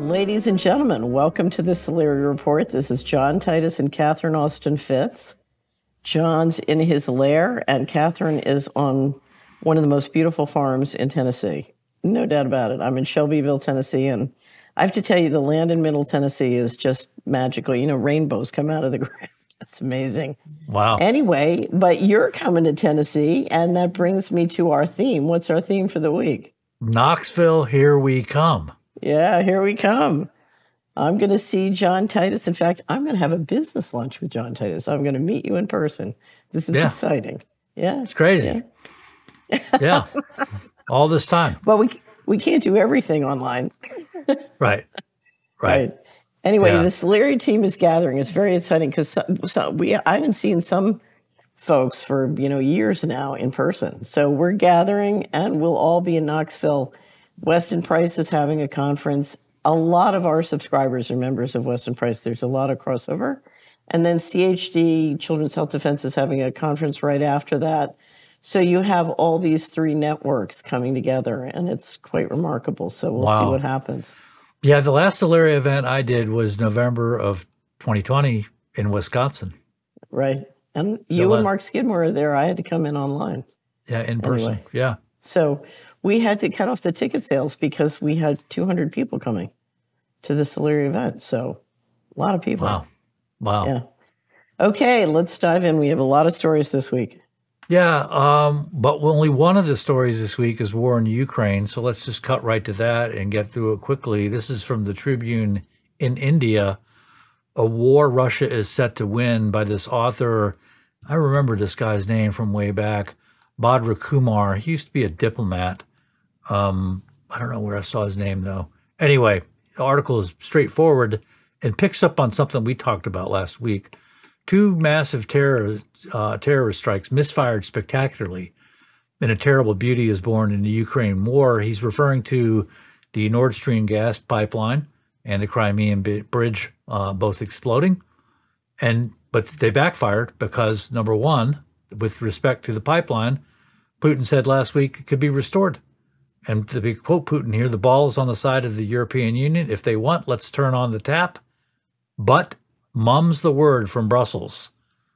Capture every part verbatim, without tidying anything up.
Ladies and gentlemen, welcome to the Solari Report. This is John Titus and Catherine Austin Fitts. John's in his lair, and Catherine is on one of the most beautiful farms in Tennessee. No doubt about it. I'm in Shelbyville, Tennessee, and I have to tell you, the land in Middle Tennessee is just magical. You know, rainbows come out of the ground. That's amazing. Wow. Anyway, but you're coming to Tennessee, and that brings me to our theme. What's our theme for the week? Knoxville, here we come. Yeah, here we come. I'm going to see John Titus. In fact, I'm going to have a business lunch with John Titus. I'm going to meet you in person. This is yeah. exciting. Yeah. It's crazy. Yeah. yeah. All this time. Well, we we can't do everything online. right. right. Right. Anyway, yeah. the Solari team is gathering. It's very exciting because so, so we I haven't seen some folks for, you know, years now in person. So we're gathering, and we'll all be in Knoxville. Weston Price is having a conference. A lot of our subscribers are members of Weston Price. There's a lot of crossover. And then C H D, Children's Health Defense, is having a conference right after that. So you have all these three networks coming together, and it's quite remarkable. So we'll wow. see what happens. Yeah, the last Solari event I did was November of twenty twenty in Wisconsin. Right. And you and Mark Skidmore are there. I had to come in online. Yeah, in person. Anyway. Yeah. So we had to cut off the ticket sales because we had two hundred people coming to the Solari event. So a lot of people. Wow. Wow. Yeah. Okay, let's dive in. We have a lot of stories this week. Yeah, um, but only one of the stories this week is war in Ukraine. So let's just cut right to that and get through it quickly. This is from the Tribune in India. A war Russia is set to win by this author. I remember this guy's name from way back, Bhadra Kumar. He used to be a diplomat. Um, I don't know where I saw his name, though. Anyway, the article is straightforward and picks up on something we talked about last week. Two massive terror, uh, terrorist strikes misfired spectacularly, and a terrible beauty is born in the Ukraine war. He's referring to the Nord Stream gas pipeline and the Crimean bridge uh, both exploding. And but they backfired because, number one, with respect to the pipeline, Putin said last week it could be restored. And to be quote Putin here, the ball is on the side of the European Union. If they want, let's turn on the tap. But mum's the word from Brussels.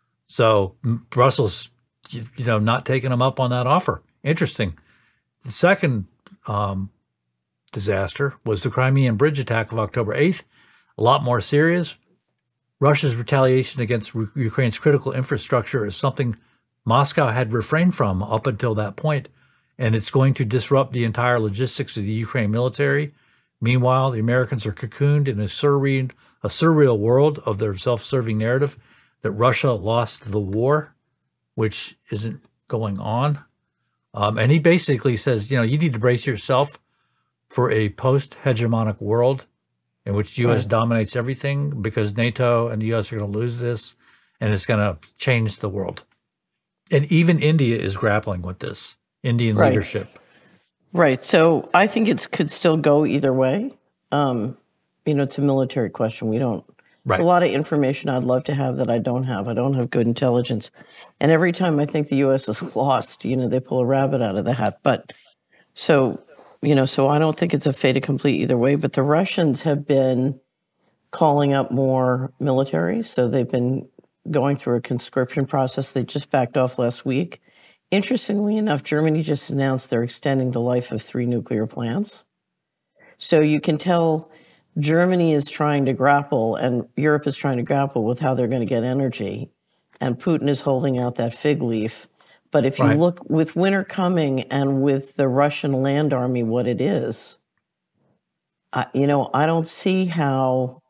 So Brussels, you, you know, not taking them up on that offer. Interesting. The second um, disaster was the Crimean bridge attack of October eighth. A lot more serious. Russia's retaliation against R- Ukraine's critical infrastructure is something Moscow had refrained from up until that point, and it's going to disrupt the entire logistics of the Ukraine military. Meanwhile, the Americans are cocooned in a surreal, a surreal world of their self-serving narrative that Russia lost the war, which isn't going on. Um, and he basically says, you know, you need to brace yourself for a post-hegemonic world in which the U S right. dominates everything, because NATO and the U S are going to lose this, and it's going to change the world. And even India is grappling with this, Indian right. leadership. Right. So I think it could still go either way. Um, you know, it's a military question. We don't, right. there's a lot of information I'd love to have that I don't have. I don't have good intelligence. And every time I think the U S is lost, you know, they pull a rabbit out of the hat. But so, you know, so I don't think it's a fait accompli either way. But the Russians have been calling up more military. So they've been going through a conscription process. They just backed off last week. Interestingly enough, Germany just announced they're extending the life of three nuclear plants. So you can tell Germany is trying to grapple, and Europe is trying to grapple with how they're going to get energy. And Putin is holding out that fig leaf. But if you right. look with winter coming and with the Russian land army, what it is, I, you know, I don't see how,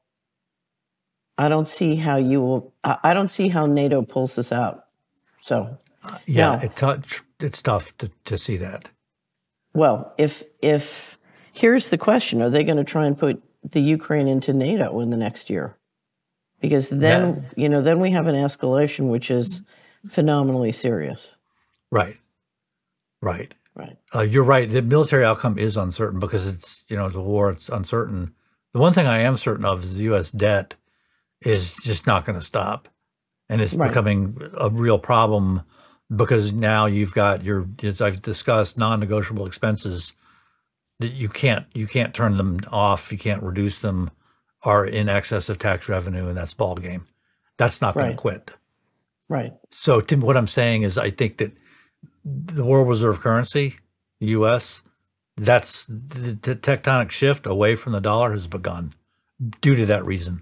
I don't see how you will, I, I don't see how NATO pulls this out. So. Uh, yeah, now, it t- it's tough to, to see that. Well, if if here's the question: are they going to try and put the Ukraine into NATO in the next year? Because then yeah. you know, then we have an escalation which is phenomenally serious. Right, right, right. Uh, you're right. The military outcome is uncertain because it's you know the war. It's uncertain. The one thing I am certain of is the U S debt is just not going to stop, and it's right. becoming a real problem. Because now you've got your, as I've discussed, non-negotiable expenses that you can't you can't turn them off, you can't reduce them, are in excess of tax revenue, and that's ball game. That's not going Right. to quit. Right. So Tim, what I'm saying is I think that the world reserve currency, U S, that's the, the tectonic shift away from the dollar has begun due to that reason.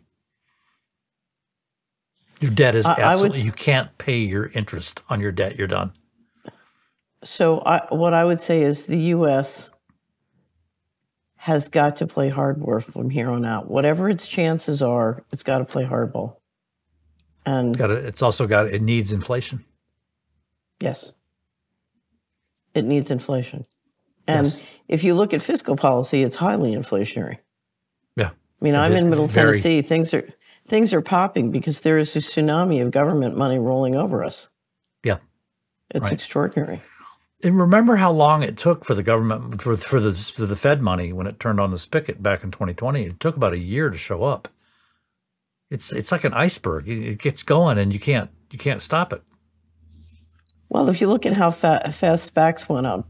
Your debt is I, I would. absolutely, you can't pay your interest on your debt. You're done. So I, what I would say is the U S has got to play hardball from here on out. Whatever its chances are, it's got to play hardball. And Got to, it's also got, it needs inflation. yes, it needs inflation. And Yes. if you look at fiscal policy, it's highly inflationary. Yeah. I mean, It I'm is in Middle very- Tennessee. Things are things are popping because there is a tsunami of government money rolling over us. Yeah. It's Right. extraordinary. And remember how long it took for the government, for, for the for the Fed money when it turned on the spigot back in twenty twenty. It took about a year to show up. It's it's like an iceberg. It, it gets going, and you can't you can't stop it. Well, if you look at how fa- fast SPACs went up,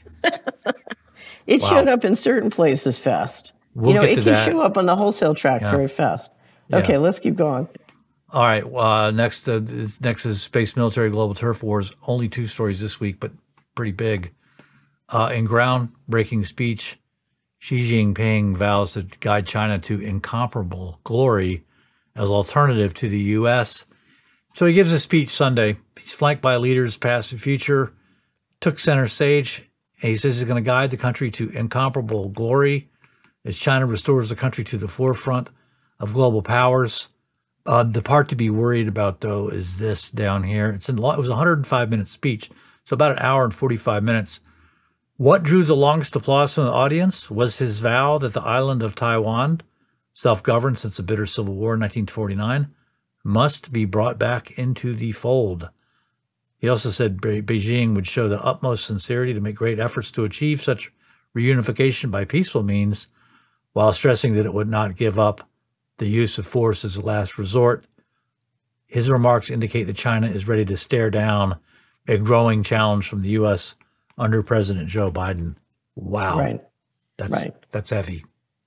it Wow. showed up in certain places fast. We'll you know, get it to can that. show up on the wholesale track Yeah. very fast. Yeah. Okay, let's keep going. All right. Uh, next, uh, is, next is space, military, global turf wars. Only two stories this week, but pretty big. Uh, in groundbreaking speech, Xi Jinping vows to guide China to incomparable glory as alternative to the U S. So he gives a speech Sunday. He's flanked by leaders past and future, took center stage, and he says he's going to guide the country to incomparable glory as China restores the country to the forefront of global powers. Uh, the part to be worried about, though, is this down here. It's in, it was a one hundred five minute speech, so about an hour and forty-five minutes. What drew the longest applause from the audience was his vow that the island of Taiwan, self-governed since the bitter civil war in nineteen forty-nine, must be brought back into the fold. He also said Be- Beijing would show the utmost sincerity to make great efforts to achieve such reunification by peaceful means, while stressing that it would not give up the use of force as a last resort. His remarks indicate that China is ready to stare down a growing challenge from the U S under President Joe Biden. Wow. Right. That's, Right. that's heavy.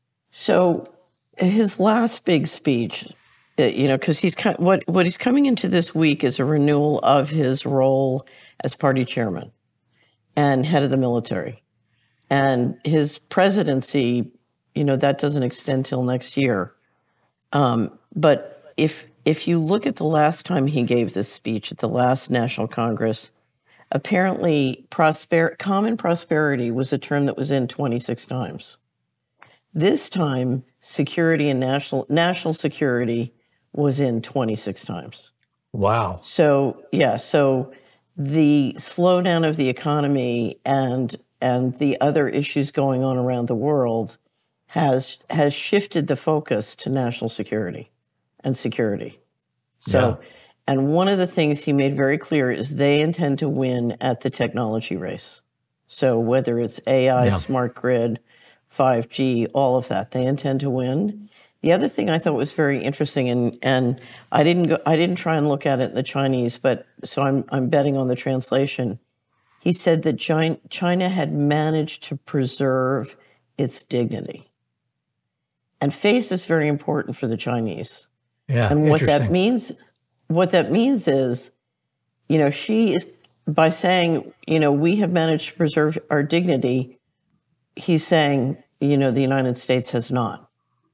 So his last big speech, uh, you know, because he's kind, what what he's coming into this week is a renewal of his role as party chairman and head of the military, and his presidency, you know, that doesn't extend till next year. Um, but if if you look at the last time he gave this speech at the last National Congress, apparently prosper common prosperity was a term that was in twenty-six times. This time, security and national national security was in twenty-six times. Wow. So yeah, so the slowdown of the economy and and the other issues going on around the world has has shifted the focus to national security and security. So, Yeah. and one of the things he made very clear is they intend to win at the technology race. So whether it's A I, Yeah. smart grid, five G, all of that, they intend to win. The other thing I thought was very interesting, and and I didn't go, I didn't try and look at it in the Chinese, but so I'm I'm betting on the translation. He said that China, China had managed to preserve its dignity, and face is very important for the Chinese. Yeah. And what that Interesting. means, what that means is, you know, she is by saying, you know, we have managed to preserve our dignity. He's saying, you know, the United States has not.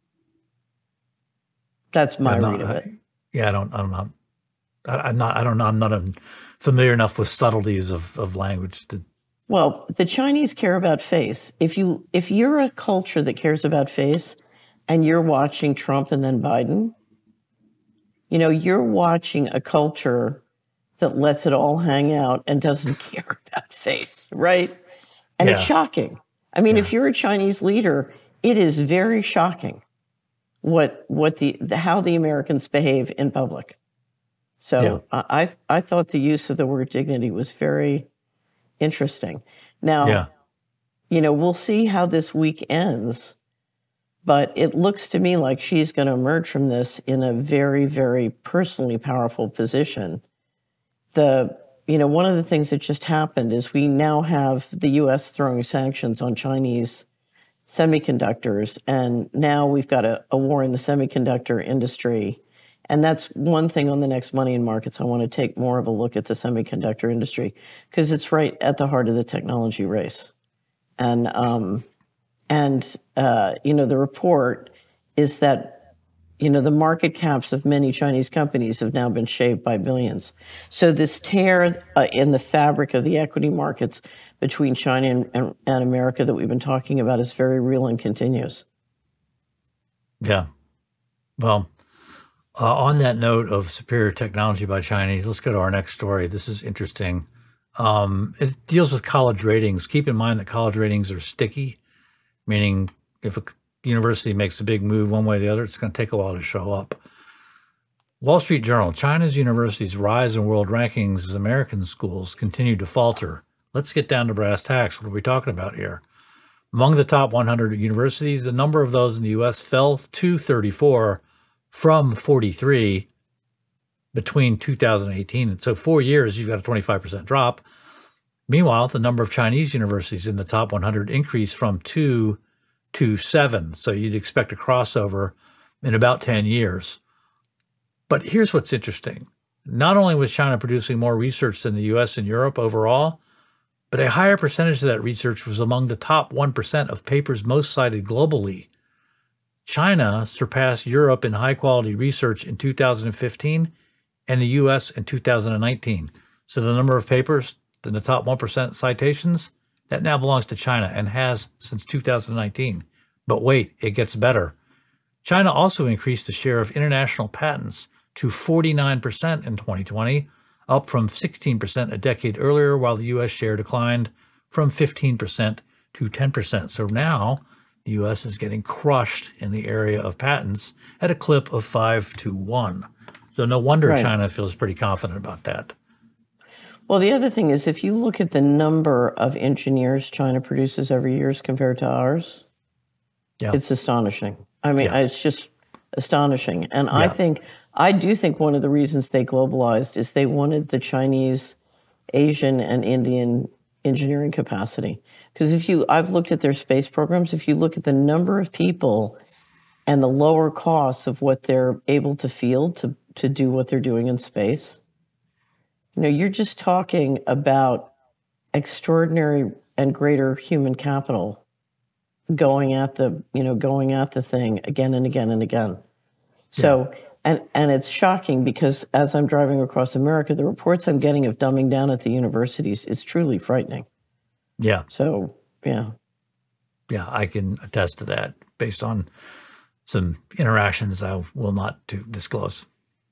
That's my I'm not- read of it. I- yeah, I don't, I'm not, I, I'm not, I don't know. I'm not um, familiar enough with subtleties of, of language to, Well, the Chinese care about face. If you if you're a culture that cares about face, and you're watching Trump and then Biden, you know, you're watching a culture that lets it all hang out and doesn't care about face, right? And it's Yeah. shocking. I mean, if you're a Chinese leader, it is very shocking what what the, the how the Americans behave in public. So Yeah. I I I thought the use of the word dignity was very interesting. Now, yeah. you know, we'll see how this week ends, but it looks to me like she's going to emerge from this in a very, very personally powerful position. The, you know, one of the things that just happened is we now have the U S throwing sanctions on Chinese semiconductors, and now we've got a, a war in the semiconductor industry. And that's one thing on the next Money in Markets. I want to take more of a look at the semiconductor industry because it's right at the heart of the technology race. And, um, and uh, you know, the report is that, you know, the market caps of many Chinese companies have now been shaved by billions. So this tear uh, in the fabric of the equity markets between China and, and, and America that we've been talking about is very real and continues. Yeah. Well, uh, on that note of superior technology by Chinese, let's go to our next story. This is interesting. Um, it deals with college ratings. Keep in mind that college ratings are sticky, meaning if a university makes a big move one way or the other, it's going to take a while to show up. Wall Street Journal, China's universities rise in world rankings as American schools continue to falter. Let's get down to brass tacks. What are we talking about here? Among the top one hundred universities, the number of those in the U S fell to thirty-four from forty-three between two thousand eighteen. And so four years, you've got a twenty-five percent drop. Meanwhile, the number of Chinese universities in the top one hundred increased from two to seven. So you'd expect a crossover in about ten years. But here's what's interesting. Not only was China producing more research than the U S and Europe overall, but a higher percentage of that research was among the top one percent of papers most cited globally. China surpassed Europe in high-quality research in two thousand fifteen and the U S in two thousand nineteen. So the number of papers in the top one percent citations, that now belongs to China and has since two thousand nineteen. But wait, it gets better. China also increased the share of international patents to forty-nine percent in twenty twenty, up from sixteen percent a decade earlier, while the U S share declined from fifteen percent to ten percent. So now the U S is getting crushed in the area of patents at a clip of five to one. So no wonder right. China feels pretty confident about that. Well, the other thing is, if you look at the number of engineers China produces every year as compared to ours, yeah. it's astonishing. I mean, yeah. it's just astonishing. And yeah. I think, I do think one of the reasons they globalized is they wanted the Chinese, Asian, and Indian engineering capacity. Because if you, I've looked at their space programs, if you look at the number of people and the lower costs of what they're able to field to, to do what they're doing in space, you know, you're just talking about extraordinary and greater human capital going at the, you know, going at the thing again and again and again. So, yeah. and, and it's shocking because as I'm driving across America, the reports I'm getting of dumbing down at the universities is truly frightening. Yeah. So, yeah. Yeah, I can attest to that based on some interactions I will not to disclose.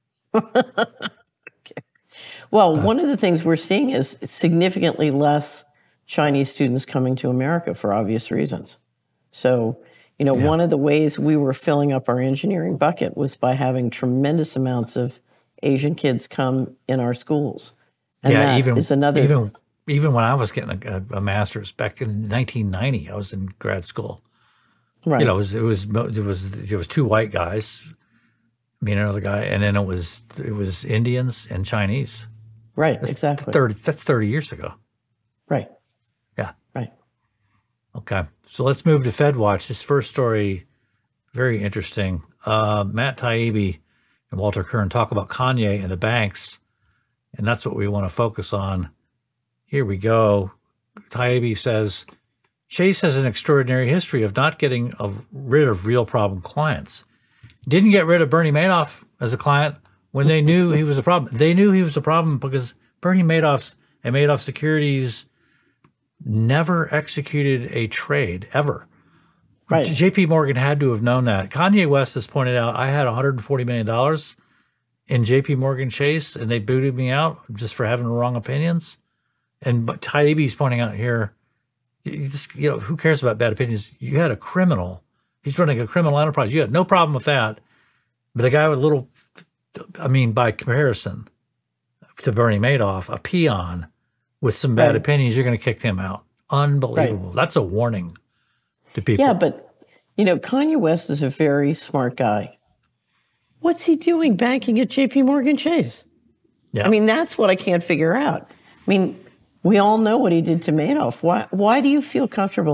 Okay. Well, uh, one of the things we're seeing is significantly less Chinese students coming to America for obvious reasons. So, you know, yeah. one of the ways we were filling up our engineering bucket was by having tremendous amounts of Asian kids come in our schools. And yeah, that even is another. Even, even when I was getting a, a master's back in nineteen ninety, I was in grad school. Right. You know, it was it was it was it was two white guys, me and another guy, and then it was it was Indians and Chinese. Right. That's exactly. Thirty. That's thirty years ago. Right. Yeah. Right. Okay. So let's move to FedWatch. This first story, very interesting. Uh, Matt Taibbi and Walter Kern talk about Kanye and the banks, and that's what we want to focus on. Here we go. Taibbi says, Chase has an extraordinary history of not getting rid of real problem clients. Didn't get rid of Bernie Madoff as a client when they knew he was a problem. They knew he was a problem because Bernie Madoff's and Madoff Securities never executed a trade, ever. Right. J P Morgan had to have known that. Kanye West has pointed out, I had one hundred forty million dollars in J P Morgan Chase, and they booted me out just for having wrong opinions. And but Taibbi's pointing out here, you just, you know, who cares about bad opinions? You had a criminal. He's running a criminal enterprise. You had no problem with that. But a guy with a little, I mean, by comparison to Bernie Madoff, a peon with some bad right. opinions, you're going to kick him out. Unbelievable. Right. That's a warning to people. Yeah, but, you know, Kanye West is a very smart guy. What's he doing banking at J P Morgan Chase? Yeah. I mean, that's what I can't figure out. I mean, we all know what he did to Madoff. Why, why do you feel comfortable?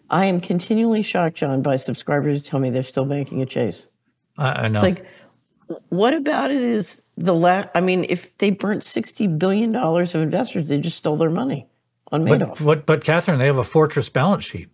I am continually shocked, John, by subscribers who tell me they're still banking at Chase. I, I know. It's like, what about it is the last, I mean, if they burnt sixty billion dollars of investors, they just stole their money on Madoff. But, but, but Catherine, they have a fortress balance sheet.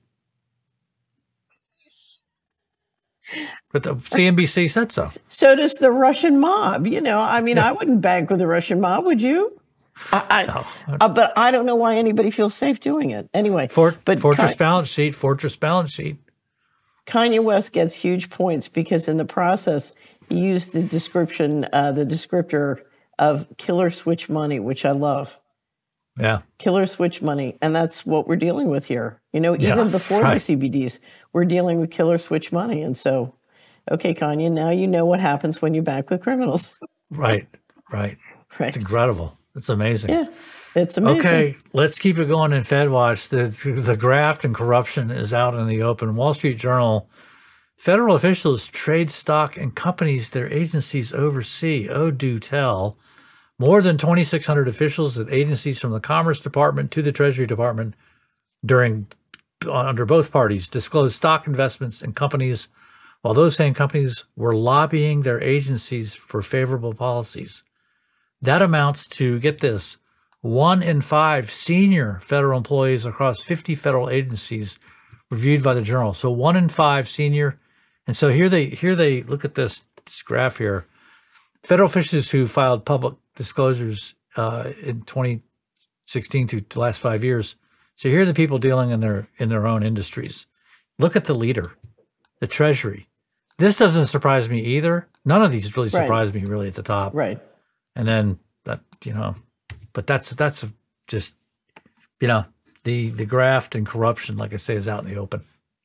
But the C N B C said so. So does the Russian mob. You know, I mean, yeah. I wouldn't bank with the Russian mob, would you? I, I, no. uh, but I don't know why anybody feels safe doing it. Anyway, For, but fortress Ki- balance sheet, fortress balance sheet. Kanye West gets huge points because in the process, he used the description, uh, the descriptor of killer switch money, which I love. Yeah. Killer switch money. And that's what we're dealing with here. You know, even yeah, before right. the C B Ds, we're dealing with killer switch money. And so, okay, Kanye, now you know what happens when you bank with criminals. Right, right. Right. It's incredible. It's amazing. Yeah, it's amazing. Okay, let's keep it going in FedWatch. The, the graft and corruption is out in the open. Wall Street Journal, federal officials trade stock in companies their agencies oversee. Oh, do tell. More than twenty-six hundred officials at agencies from the Commerce Department to the Treasury Department during under both parties disclosed stock investments in companies while those same companies were lobbying their agencies for favorable policies. That amounts to, get this, one in five senior federal employees across fifty federal agencies reviewed by the Journal. So one in five senior. And so here they here they look at this, this graph here. Federal officials who filed public disclosures uh, in twenty sixteen to the last five years. So here are the people dealing in their in their own industries. Look at the leader, the Treasury. This doesn't surprise me either. None of these really surprise right. me really at the top. Right. And then that, you know, but that's that's just, you know, the the graft and corruption, like I say, is out in the open.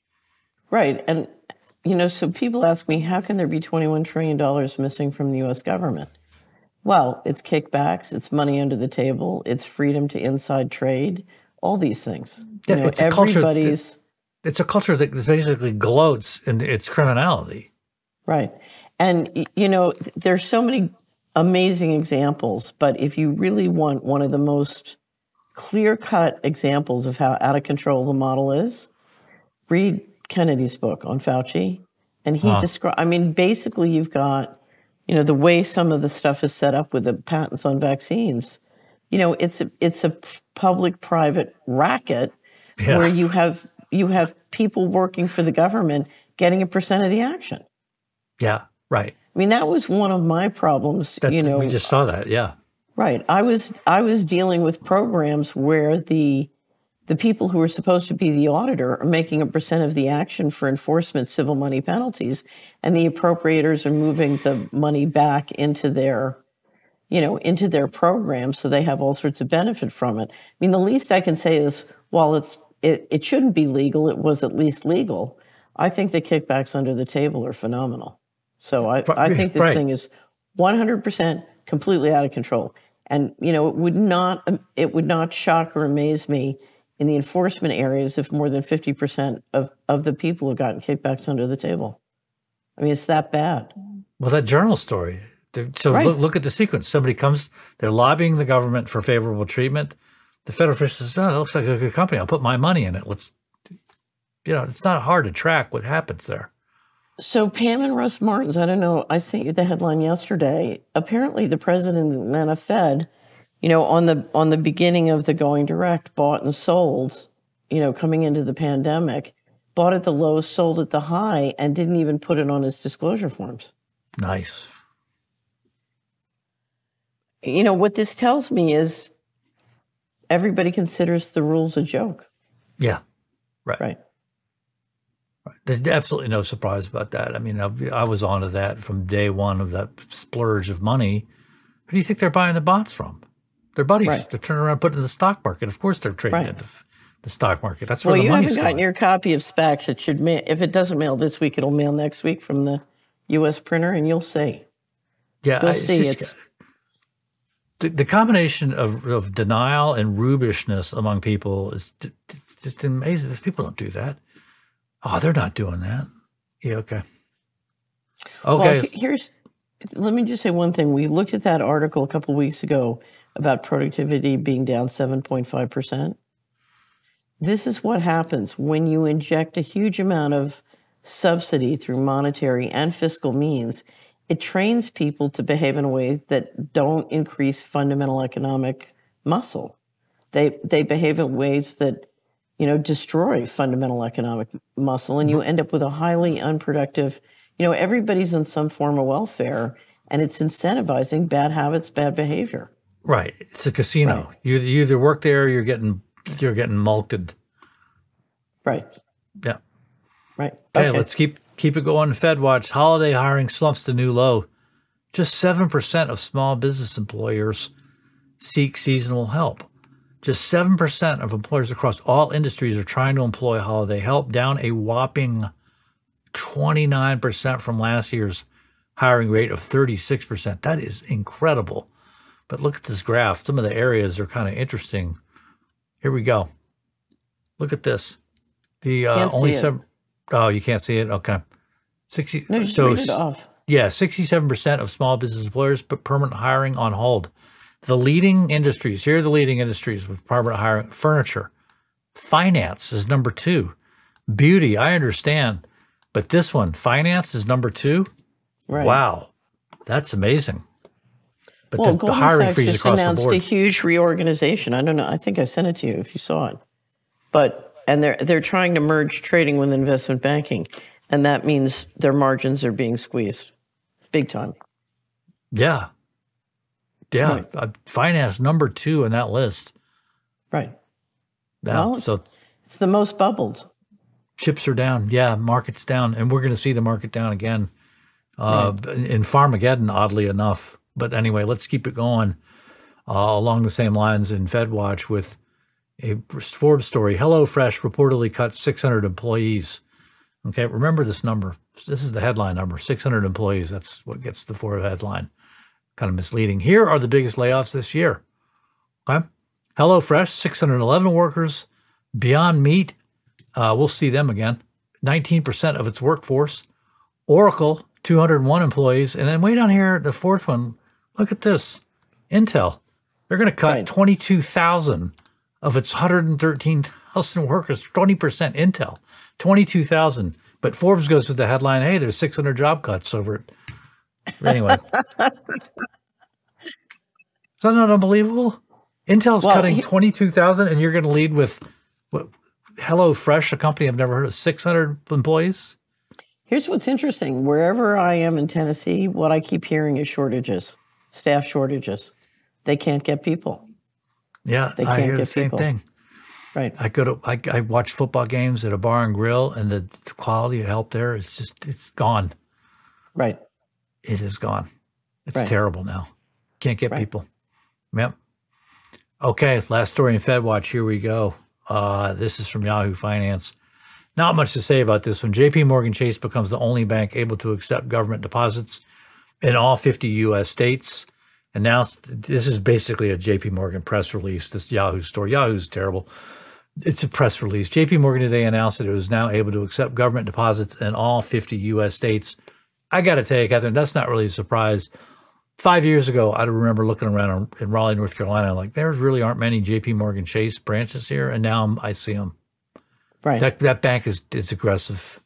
Right. And, you know, so people ask me, how can there be twenty-one trillion dollars missing from the U S government? Well, it's kickbacks, it's money under the table, it's freedom to inside trade, all these things. Yeah, you know, it's a everybody's. Culture that, it's a culture that basically gloats in its criminality. Right. And, you know, there's so many amazing examples, but if you really want one of the most clear-cut examples of how out of control the model is, read Kennedy's book on Fauci. And he huh. described, I mean, basically you've got, you know, the way some of the stuff is set up with the patents on vaccines, you know, it's a, it's a public-private racket yeah. where you have you have people working for the government getting a percent of the action. Yeah, right. I mean, that was one of my problems. That's, you know, we just saw that. Yeah, right. I was I was dealing with programs where the the people who are supposed to be the auditor are making a percent of the action for enforcement civil money penalties, and the appropriators are moving the money back into their, you know, into their program, so they have all sorts of benefit from it. I mean, the least I can say is, while it's it, it shouldn't be legal, it was at least legal. I think the kickbacks under the table are phenomenal. So I, I think this right. thing is one hundred percent completely out of control. And, you know, it would not it would not shock or amaze me in the enforcement areas if more than fifty percent of, of the people have gotten kickbacks under the table. I mean, it's that bad. Well, that journal story. So right. look, look at the sequence. Somebody comes, they're lobbying the government for favorable treatment. The federal official says, oh, that looks like a good company. I'll put my money in it. Let's, you know, it's not hard to track what happens there. So Pam and Russ Martins, I don't know, I sent you the headline yesterday. Apparently the president of Atlanta Fed, you know, on the on the beginning of the going direct, bought and sold, you know, coming into the pandemic, bought at the low, sold at the high, and didn't even put it on his disclosure forms. Nice. You know, what this tells me is everybody considers the rules a joke. Yeah, right. Right. There's absolutely no surprise about that. I mean, I, I was onto that from day one of that splurge of money. Who do you think they're buying the bonds from? Their buddies. Right. They're turning around and putting it in the stock market. Of course they're trading right. at the, the stock market. That's where well, the money's going. Well, you haven't gotten your copy of SPACs. It should mail. If it doesn't mail this week, it'll mail next week from the U S printer, and you'll see. Yeah, you'll it's see. Just, it's the, the combination of, of denial and rubbishness among people is d- d- just amazing. People don't do that. Oh, they're not doing that. Yeah, okay. Okay. Well, here's, let me just say one thing. We looked at that article a couple weeks ago about productivity being down seven point five percent. This is what happens when you inject a huge amount of subsidy through monetary and fiscal means. It trains people to behave in a way that don't increase fundamental economic muscle. They they behave in ways that, you know, destroy fundamental economic muscle, and you end up with a highly unproductive, you know, everybody's on some form of welfare, and it's incentivizing bad habits, bad behavior. Right. It's a casino. Right. You, you either work there, or you're getting you're getting mulcted. Right. Yeah. Right. Okay, okay, let's keep keep it going. FedWatch, holiday hiring slumps to new low. Just seven percent of small business employers seek seasonal help. Just seven percent of employers across all industries are trying to employ holiday help, down a whopping twenty-nine percent from last year's hiring rate of thirty-six percent. That is incredible. But look at this graph. Some of the areas are kind of interesting. Here we go. Look at this. The uh, Can't only see it. seven. Oh, you can't see it? Okay. sixty. No, just so, read it off. Yeah, sixty-seven percent of small business employers put permanent hiring on hold. The leading industries, here are the leading industries with permanent hiring: furniture, finance is number two, beauty, I understand, but this one, finance, is number two. Right. Wow, that's amazing. But well, the, Goldman the hiring Sachs freeze just across the announced board. a huge reorganization. I don't know. I think I sent it to you if you saw it. But and they're they're trying to merge trading with investment banking, and that means their margins are being squeezed, big time. Yeah. Yeah, Right. uh, finance number two in that list. Right. Yeah, Well, it's, so it's the most bubbled. chips are down. Yeah, market's down, and we're going to see the market down again uh, Right. in, in Farmageddon, oddly enough. But anyway, let's keep it going uh, along the same lines in FedWatch with a Forbes story. HelloFresh reportedly cut six hundred employees. Okay, remember this number. This is the headline number, six hundred employees. That's what gets the Forbes headline. Kind of misleading. Here are the biggest layoffs this year. Okay. HelloFresh, six hundred eleven workers. Beyond Meat, uh, we'll see them again, nineteen percent of its workforce. Oracle, two hundred one employees. And then way down here, the fourth one, look at this. Intel, they're going to cut Right. twenty-two thousand of its one hundred thirteen thousand workers, twenty percent Intel, twenty-two thousand. But Forbes goes with the headline, hey, there's six hundred job cuts over it. Anyway. Is that not unbelievable? Intel's Well, cutting he- twenty-two thousand, and you're going to lead with what, HelloFresh, a company I've never heard of, six hundred employees? Here's what's interesting. Wherever I am in Tennessee, what I keep hearing is shortages, staff shortages. They can't get people. Yeah, They I can't hear the get same people. thing. Right. I go to, I, I watch football games at a bar and grill, and the, the quality of help there is just, it's gone. Right. It is gone. It's Right. terrible now. Can't get Right. people. Yep. Okay, last story in FedWatch. Here we go. Uh, this is from Yahoo Finance. Not much to say about this one. J P Morgan Chase becomes the only bank able to accept government deposits in all fifty U S states. Announced, this is basically a J P Morgan press release, this Yahoo story. Yahoo's terrible. It's a press release. J P Morgan today announced that it was now able to accept government deposits in all fifty U S states. I got to tell you, Catherine, that's not really a surprise. Five years ago, I remember looking around in Raleigh, North Carolina, like there really aren't many J P Morgan Chase branches here, and now I'm, I see them. Right. That that bank is is aggressive.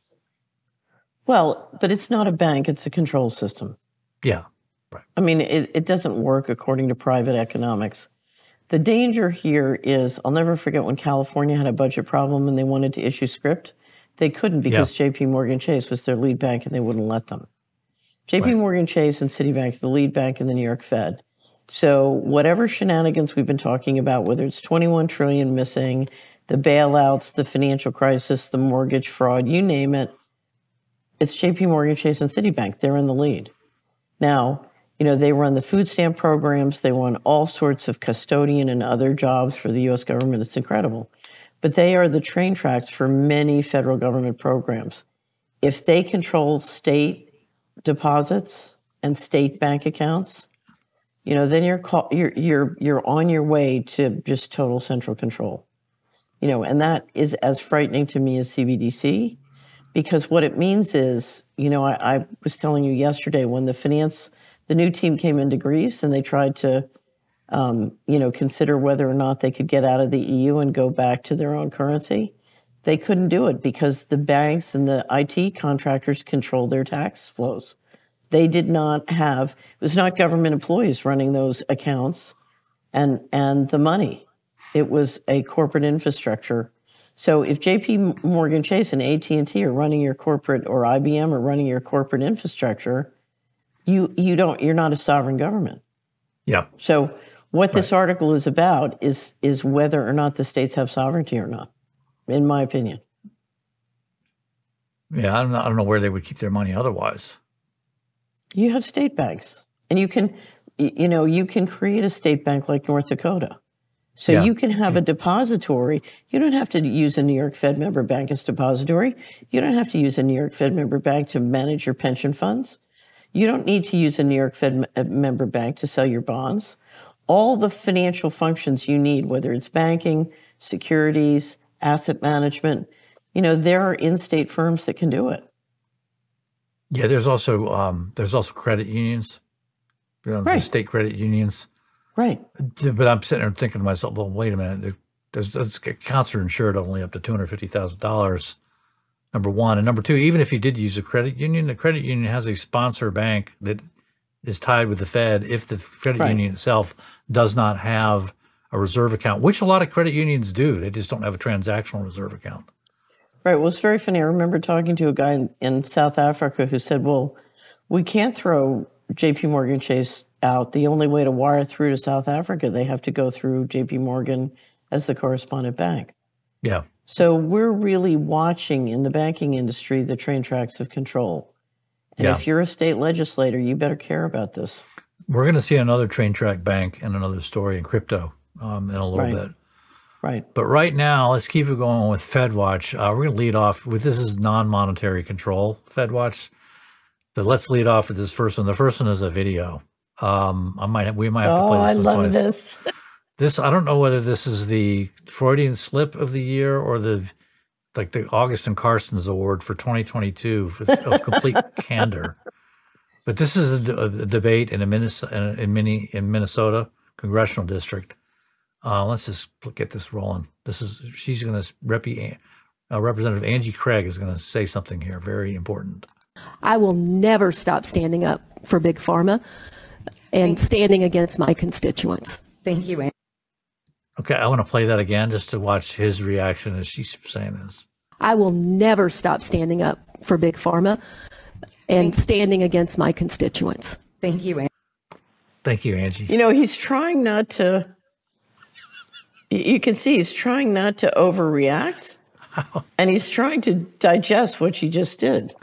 Well, but it's not a bank. It's a control system. Yeah, I mean, it, it doesn't work according to private economics. The danger here is, I'll never forget when California had a budget problem and they wanted to issue script. They couldn't because J P Morgan Chase was their lead bank and they wouldn't let them. J P Right. Morgan Chase and Citibank, the lead bank in the New York Fed. So whatever shenanigans we've been talking about, whether it's twenty-one trillion dollars missing, the bailouts, the financial crisis, the mortgage fraud, you name it, it's J P Morgan Chase and Citibank. They're in the lead. Now, you know, they run the food stamp programs. They run all sorts of custodian and other jobs for the U S government. It's incredible. But they are the train tracks for many federal government programs. If they control state deposits and state bank accounts, you know, then you're call, you're you're you're on your way to just total central control. You know, and that is as frightening to me as C B D C, because what it means is, you know, I, I was telling you yesterday when the finance, the new team came into Greece and they tried to um, you know, consider whether or not they could get out of the E U and go back to their own currency. They couldn't do it because the banks and the I T contractors controlled their tax flows. They did not have, it was not government employees running those accounts and, and the money. It was a corporate infrastructure. So if J P Morgan Chase and A T and T are running your corporate, or I B M are running your corporate infrastructure, you you don't you're not a sovereign government. Yeah. So what Right. this article is about is is whether or not the states have sovereignty or not, in my opinion. Yeah, I don't know, I don't know where they would keep their money otherwise. You have state banks, and you can, you know, you can create a state bank like North Dakota. So Yeah. you can have a depository. You don't have to use a New York Fed member bank as depository. You don't have to use a New York Fed member bank to manage your pension funds. You don't need to use a New York Fed member bank to sell your bonds. All the financial functions you need, whether it's banking, securities, asset management, you know, there are in-state firms that can do it. Yeah, there's also um, there's also credit unions, you know, Right. the state credit unions. Right. But I'm sitting there thinking to myself, well, wait a minute. There's, there's accounts are insured only up to two hundred fifty thousand dollars, number one. And number two, even if you did use a credit union, the credit union has a sponsor bank that is tied with the Fed if the credit Right. union itself does not have a reserve account, which a lot of credit unions do. They just don't have a transactional reserve account. Right. Well, it's very funny. I remember talking to a guy in, in South Africa who said, well, we can't throw J P Morgan Chase out. The only way to wire through to South Africa, they have to go through J P Morgan as the correspondent bank. Yeah. So we're really watching in the banking industry the train tracks of control. And Yeah. if you're a state legislator, you better care about this. We're going to see another train track bank and another story in crypto um, in a little Right. bit. Right. But right now, let's keep it going with FedWatch. Uh, we're going to lead off with this is non-monetary control, FedWatch. But let's lead off with this first one. The first one is a video. Um, I might we might have to Oh, play this I one love twice. this. This I don't know whether this is the Freudian slip of the year or the like the Augustin Carstens Award for twenty twenty-two for, of complete candor. But this is a, a debate in a Minnesota, in, mini, in Minnesota congressional district. Uh, let's just get this rolling. This is she's going to rep, uh, Representative Angie Craig is going to say something here very important. I will never stop standing up for Big Pharma and standing against my constituents. Thank you, Anne. Okay, I want to play that again just to watch his reaction as she's saying this. I will never stop standing up for Big Pharma and standing against my constituents. Thank you, Anne. Thank you, Angie. You know, he's trying not to, y- you can see he's trying not to overreact. And he's trying to digest what she just did.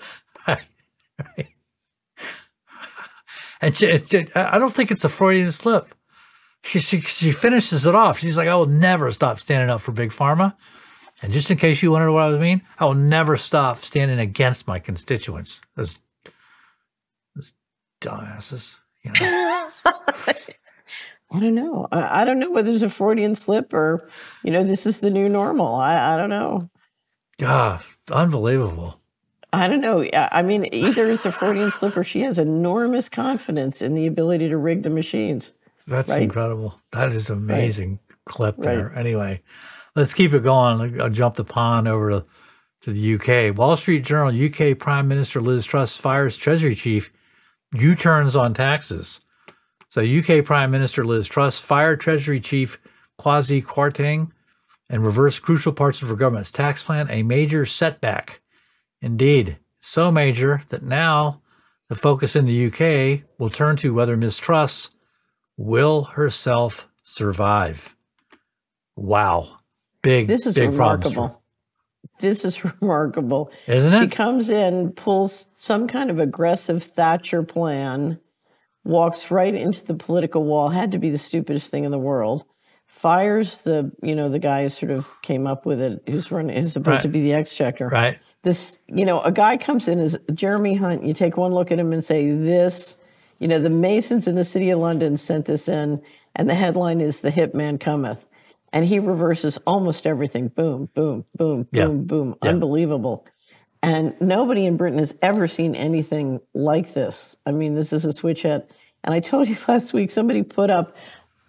And she, she, I don't think it's a Freudian slip. She, she she finishes it off. She's like, I will never stop standing up for Big Pharma. And just in case you wondered what I was mean, I will never stop standing against my constituents. Those, those dumbasses. You know? I don't know. I, I don't know whether it's a Freudian slip or, you know, this is the new normal. I, I don't know. God, unbelievable. I don't know. I I mean, either it's a Freudian slip or she has enormous confidence in the ability to rig the machines. That's Right. incredible. That is amazing clip Right. there. Anyway, let's keep it going. I'll jump the pond over to, to the U K. Wall Street Journal, U K Prime Minister Liz Truss fires Treasury Chief, U-turns on taxes. So U K Prime Minister Liz Truss fired Treasury Chief Kwasi Kwarteng and reversed crucial parts of her government's tax plan, a major setback. Indeed, so major that now the focus in the U K will turn to whether Miz Truss will herself survive. Wow. Big, This is big problems for- remarkable. This is remarkable. Isn't She it? comes in, pulls some kind of aggressive Thatcher plan, walks right into the political wall, had to be the stupidest thing in the world, fires the, you know, the guy who sort of came up with it, who's running, who's supposed Right. to be the exchequer. Right. This, you know, a guy comes in as Jeremy Hunt. You take one look at him and say, this, you know, the Masons in the city of London sent this in, and the headline is "The Hitman Cometh." And he reverses almost everything. Boom, boom, boom, Yeah. boom, boom. Yeah. Unbelievable. And nobody in Britain has ever seen anything like this. I mean, this is a switch hit. And I told you last week, somebody put up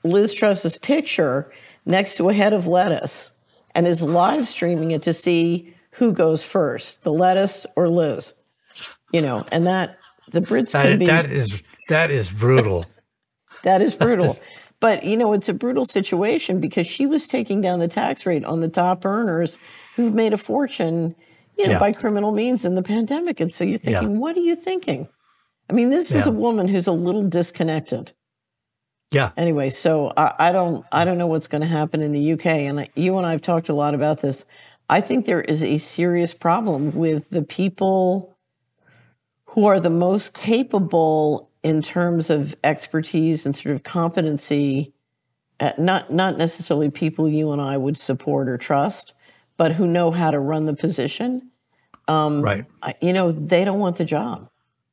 Liz Truss's picture next to a head of lettuce and is live streaming it to see who goes first, the lettuce or Liz. You know, and that the Brits That, can be that is that is brutal. that is brutal. But, you know, it's a brutal situation because she was taking down the tax rate on the top earners who've made a fortune, you know, Yeah. by criminal means in the pandemic. And so you're thinking, Yeah. what are you thinking? I mean, this is Yeah. a woman who's a little disconnected. Yeah. Anyway, so I, I don't I don't know what's going to happen in the U K. And I, you and I have talked a lot about this. I think there is a serious problem with the people who are the most capable in terms of expertise and sort of competency, uh, not not necessarily people you and I would support or trust, but who know how to run the position. Right. I, you know, they don't want the job.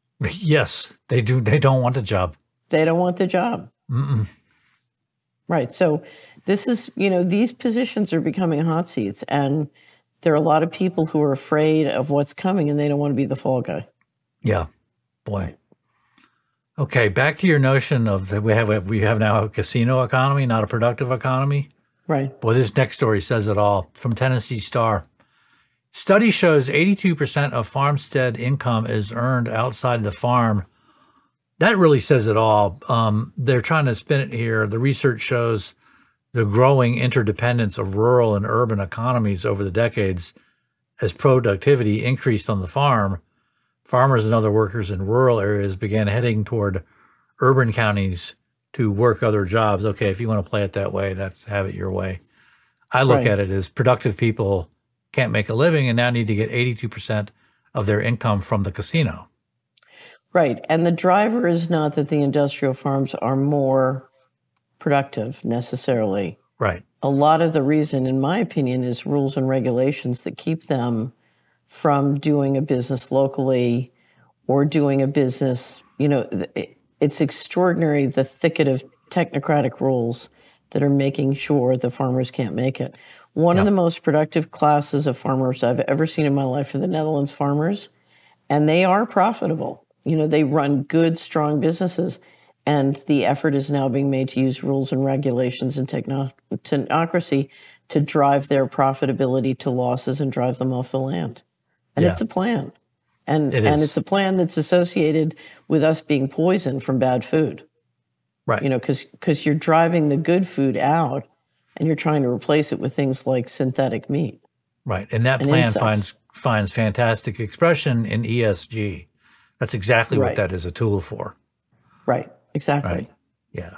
Yes, they do. They don't want a job. They don't want the job. Mm-mm. Right. So this is, you know, these positions are becoming hot seats, and there are a lot of people who are afraid of what's coming, and they don't want to be the fall guy. Yeah, boy. Okay, back to your notion of that we have a, we have now a casino economy, not a productive economy. Right. Boy, this next story says it all. From Tennessee Star. Study shows eighty-two percent of farmstead income is earned outside the farm. That really says it all. Um, they're trying to spin it here. The research shows the growing interdependence of rural and urban economies over the decades as productivity increased on the farm. Farmers and other workers in rural areas began heading toward urban counties to work other jobs. Okay, if you want to play it that way, that's have it your way. I look Right. at it as productive people can't make a living and now need to get eighty-two percent of their income from the casino. Right. And the driver is not that the industrial farms are more productive necessarily. Right. A lot of the reason, in my opinion, is rules and regulations that keep them from doing a business locally or doing a business, you know, it- it's extraordinary the thicket of technocratic rules that are making sure the farmers can't make it. One Yeah. of the most productive classes of farmers I've ever seen in my life are the Netherlands farmers, and they are profitable. You know, they run good, strong businesses, and the effort is now being made to use rules and regulations and techno- technocracy to drive their profitability to losses and drive them off the land. And Yeah. it's a plan. And, It and is. it's a plan that's associated with us being poisoned from bad food, Right. you know, because because you're driving the good food out and you're trying to replace it with things like synthetic meat. Right. And that And plan insects. finds finds fantastic expression in E S G. That's exactly what Right. that is a tool for. Right, exactly. Right. Yeah.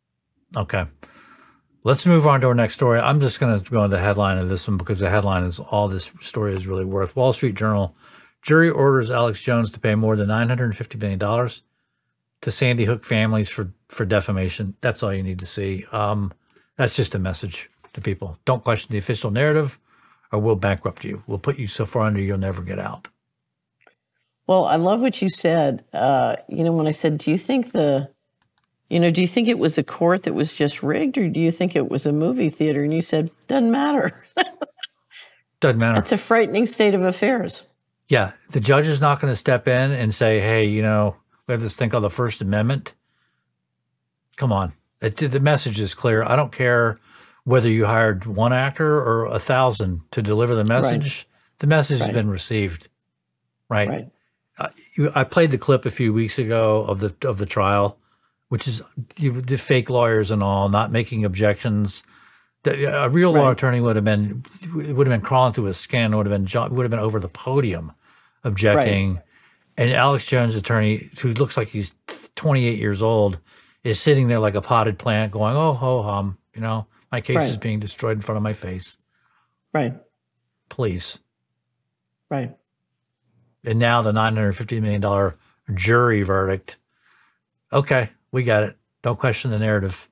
Okay. Let's move on to our next story. I'm just going to go on the headline of this one because the headline is all this story is really worth. Wall Street Journal, jury orders Alex Jones to pay more than nine hundred fifty million dollars to Sandy Hook families for, for defamation. That's all you need to see. Um, that's just a message to people. Don't question the official narrative or we'll bankrupt you. We'll put you so far under you'll never get out. Well, I love what you said. Uh, you know, when I said, do you think the, you know, do you think it was a court that was just rigged or do you think it was a movie theater? And you said, doesn't matter. Doesn't matter. It's a frightening state of affairs. Yeah, the judge is not going to step in and say, hey, you know, we have this thing called the First Amendment. Come on. It, the message is clear. I don't care whether you hired one actor or a thousand to deliver the message. The message has Right. been received, right? Right. Uh, you- I played the clip a few weeks ago of the of the trial, which is you, the fake lawyers and all not making objections. The, a real law Right. attorney would have been would have been crawling through his skin. Would have been jo- would have been over the podium objecting. And Alex Jones' attorney, who looks like he's twenty-eight years old, is sitting there like a potted plant, going, "Oh ho hum, you know, my case is Right. being destroyed in front of my face. Right. Please." Right. And now the nine hundred fifty million dollars jury verdict. Okay, we got it. Don't question the narrative.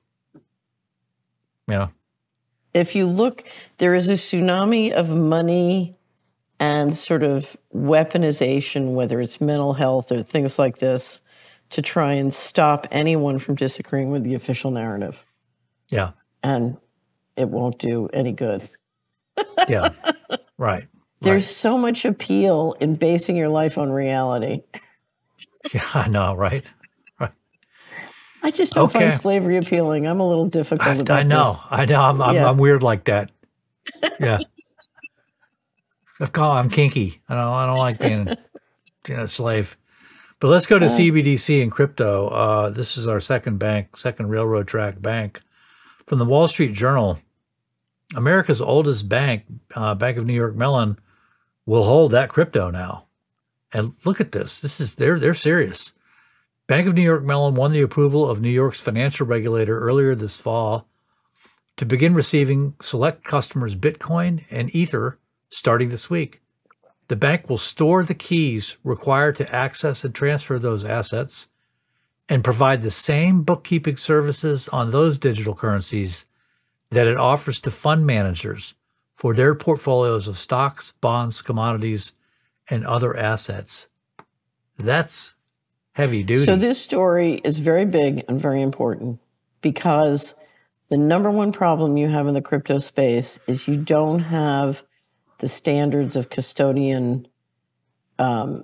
You know, If you look, there is a tsunami of money and sort of weaponization, whether it's mental health or things like this, to try and stop anyone from disagreeing with the official narrative. yeah, And it won't do any good. yeah, right. There's right. so much appeal in basing your life on reality. Yeah, I know, right? Right. I just don't Okay. find slavery appealing. I'm a little difficult I, about I know. this. I know. I'm, I'm, Yeah. I'm weird like that. Yeah. I call- I'm kinky. I don't, I don't like being being a slave. But let's go to C B D C and crypto. Uh, this is our second bank, second railroad track bank. From the Wall Street Journal, America's oldest bank, uh, Bank of New York Mellon, will hold that crypto now. And look at this. This is they're they're serious. Bank of New York Mellon won the approval of New York's financial regulator earlier this fall to begin receiving select customers Bitcoin and Ether starting this week. The bank will store the keys required to access and transfer those assets and provide the same bookkeeping services on those digital currencies that it offers to fund managers for their portfolios of stocks, bonds, commodities, and other assets. That's heavy duty. So this story is very big and very important because the number one problem you have in the crypto space is you don't have the standards of custodian um,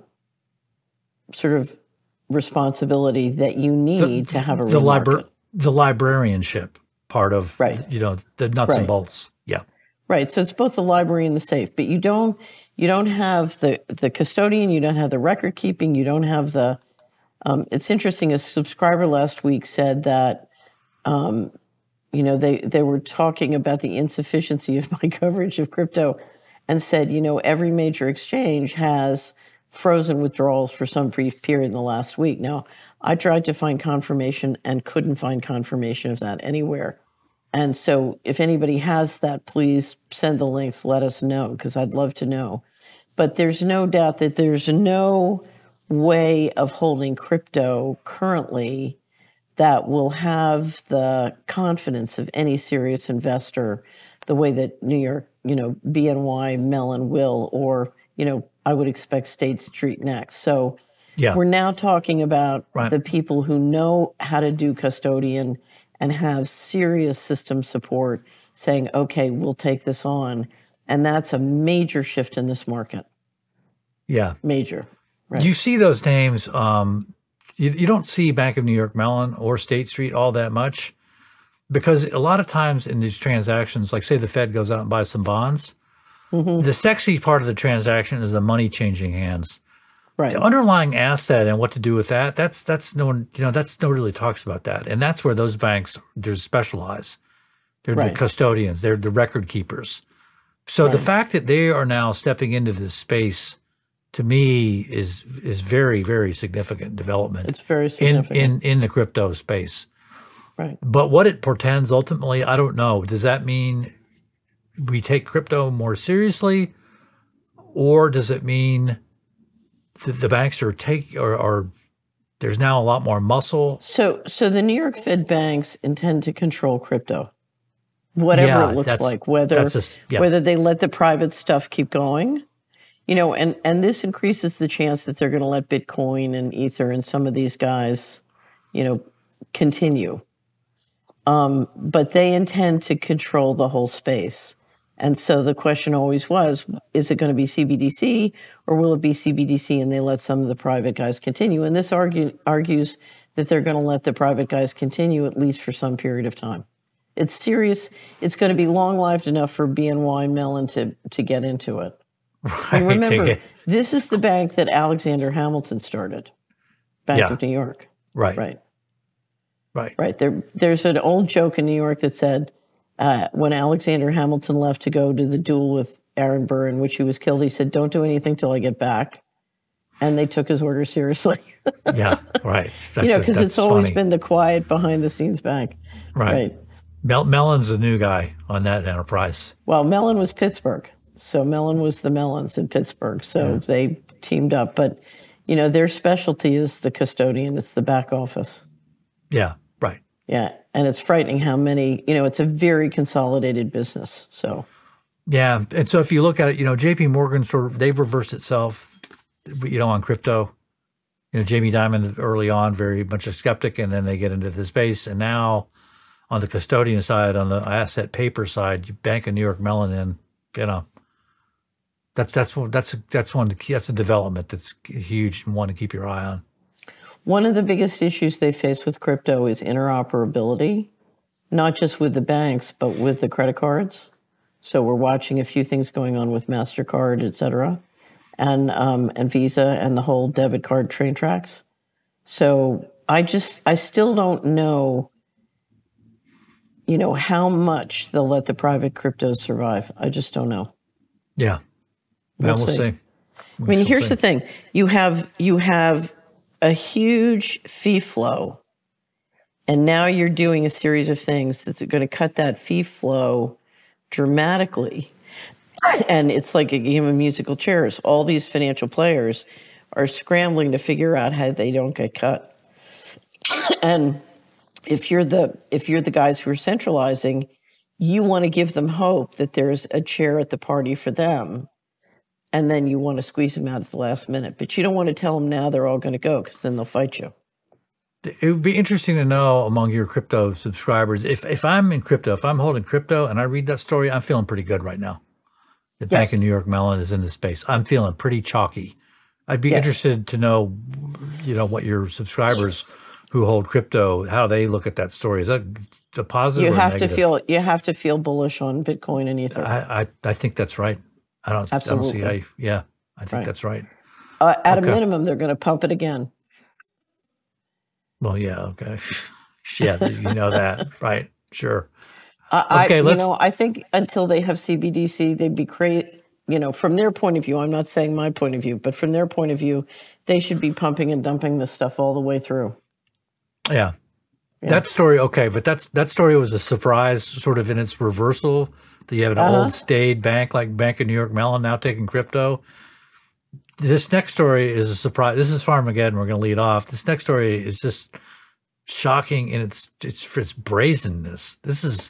sort of responsibility that you need to have a the real libra- market. the librarianship part of Right. you know the nuts Right. and bolts. Yeah. Right. So it's both the library and the safe, but you don't you don't have the the custodian, you don't have the record keeping, you don't have the um, it's interesting, a subscriber last week said that um, you know they they were talking about the insufficiency of my coverage of crypto and said, you know, every major exchange has frozen withdrawals for some brief period in the last week. Now, I tried to find confirmation and couldn't find confirmation of that anywhere. And so if anybody has that, please send the links, let us know, because I'd love to know. But there's no doubt that there's no way of holding crypto currently that will have the confidence of any serious investor the way that New York, you know, B N Y Mellon will, or, you know, I would expect State Street next. So Yeah. we're now talking about Right. the people who know how to do custodian and have serious system support saying, okay, we'll take this on. And that's a major shift in this market. Yeah. Major. Right. You see those names. Um, you, you don't see Bank of New York Mellon or State Street all that much because a lot of times in these transactions, like say the Fed goes out and buys some bonds, Mm-hmm. the sexy part of the transaction is the money changing hands. Right. The underlying asset and what to do with that, that's that's no one, you know, that's no one really talks about that. And that's where those banks, they're specialized. They're Right. the custodians, they're the record keepers. So the fact that they are now stepping into this space, to me, is is very, very significant development It's very in, significant. in, in the crypto space. Right. But what it portends ultimately, I don't know. Does that mean we take crypto more seriously? Or does it mean that the banks are take or are there's now a lot more muscle? So, so the New York Fed banks intend to control crypto, whatever Yeah, it looks that's- like. Whether that's a s- yeah. whether they let the private stuff keep going, you know, and and this increases the chance that they're going to let Bitcoin and Ether and some of these guys, you know, continue. Um, but they intend to control the whole space. And so the question always was, is it going to be C B D C or will it be C B D C and they let some of the private guys continue? And this argue, argues that they're going to let the private guys continue at least for some period of time. It's serious. It's going to be long-lived enough for B N Y Mellon to, to get into it. And remember, this is the bank that Alexander Hamilton started, Bank Yeah. of New York. right, Right. right, Right. There, there's an old joke in New York that said uh, when Alexander Hamilton left to go to the duel with Aaron Burr, in which he was killed, he said, "Don't do anything till I get back." And they took his orders seriously. yeah, right. That's you know, a- because that's it's always funny. been the quiet behind the scenes bank. right. Right. Mel- Mellon's the new guy on that enterprise. Well, Mellon was Pittsburgh. So Mellon was the Mellons in Pittsburgh. So they teamed up. But, you know, their specialty is the custodian. It's the back office. Yeah, right. Yeah. And it's frightening how many, you know, it's a very consolidated business. So, Yeah, and so if you look at it, you know, J P Morgan sort of they've reversed itself, you know, on crypto. You know, Jamie Dimon early on very much a skeptic, and then they get into the space, and now on the custodian side, on the asset paper side, you Bank of New York Mellon, in, you know, that's that's one that's that's one to keep, that's a development that's huge and one to keep your eye on. One of the biggest issues they face with crypto is interoperability, not just with the banks, but with the credit cards. So we're watching a few things going on with MasterCard, et cetera, and, um, and Visa and the whole debit card train tracks. So I just, I still don't know, you know, how much they'll let the private cryptos survive. I just don't know. Yeah. We'll, we'll see. see. I mean, here's the thing. You have, you have a huge fee flow, and now you're doing a series of things that's going to cut that fee flow dramatically. And it's like a game of musical chairs. All these financial players are scrambling to figure out how they don't get cut. And if you're the if you're the guys who are centralizing, you want to give them hope that there's a chair at the party for them, and then you want to squeeze them out at the last minute. But you don't want to tell them now they're all going to go, because then they'll fight you. It would be interesting to know among your crypto subscribers, if if I'm in crypto, if I'm holding crypto and I read that story, I'm feeling pretty good right now. The Yes. Bank of New York Mellon is in this space. I'm feeling pretty chalky. I'd be Yes. interested to know, you know, what your subscribers who hold crypto, how they look at that story. Is that a positive You or a have negative? to feel you have to feel bullish on Bitcoin and Ether. I, I I think that's right. I don't, I don't see. Absolutely. I, yeah, I think Right. that's right. Uh, at Okay. a minimum, they're going to pump it again. Well, yeah, okay, yeah, you know that, right? Sure. I, Okay, I you let's- know, I think until they have C B D C, they'd be great. You know, from their point of view, I'm not saying my point of view, but from their point of view, they should be pumping and dumping this stuff all the way through. Yeah. That story, okay, but that's that story was a surprise, sort of in its reversal. That you have an Uh-huh. old staid bank like Bank of New York Mellon now taking crypto. This next story is a surprise. This is Farmageddon. We're going to lead off. This next story is just shocking in its its, its brazenness. This is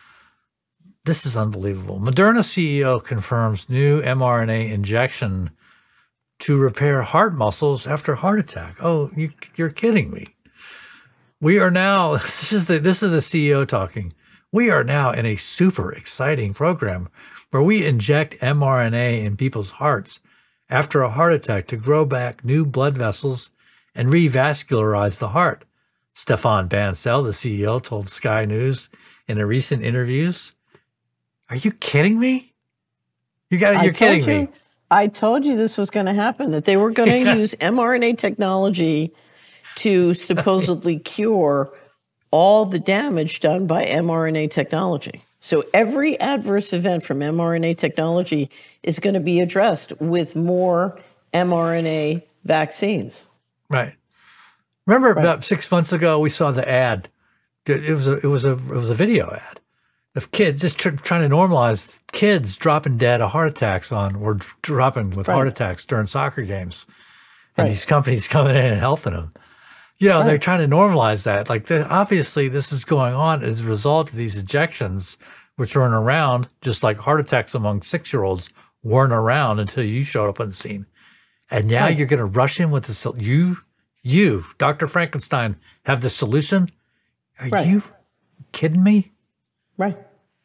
this is unbelievable. Moderna C E O confirms new mRNA injection to repair heart muscles after heart attack. Oh, you, you're kidding me. We are now, this is the this is the C E O talking. We are now in a super exciting program where we inject mRNA in people's hearts after a heart attack to grow back new blood vessels and revascularize the heart. Stefan Bancel, the C E O, told Sky News in a recent interviews. Are you kidding me? You got I you're told kidding you, me. I told you this was going to happen, that they were going to use mRNA technology to supposedly cure all the damage done by mRNA technology. So every adverse event from mRNA technology is going to be addressed with more mRNA vaccines. Right. Remember about six months ago, we saw the ad. It was a it was a it was a video ad of kids just tr- trying to normalize kids dropping dead of heart attacks on or d- dropping with heart Right. attacks during soccer games, and Right. these companies coming in and helping them. You know, they're Right. trying to normalize that. Like, the, obviously, this is going on as a result of these injections, which weren't around, just like heart attacks among six-year-olds weren't around until you showed up on the scene. And now Right. you're going to rush in with the sol- you, you, Doctor Frankenstein, have the solution. Are Right. you kidding me? Right.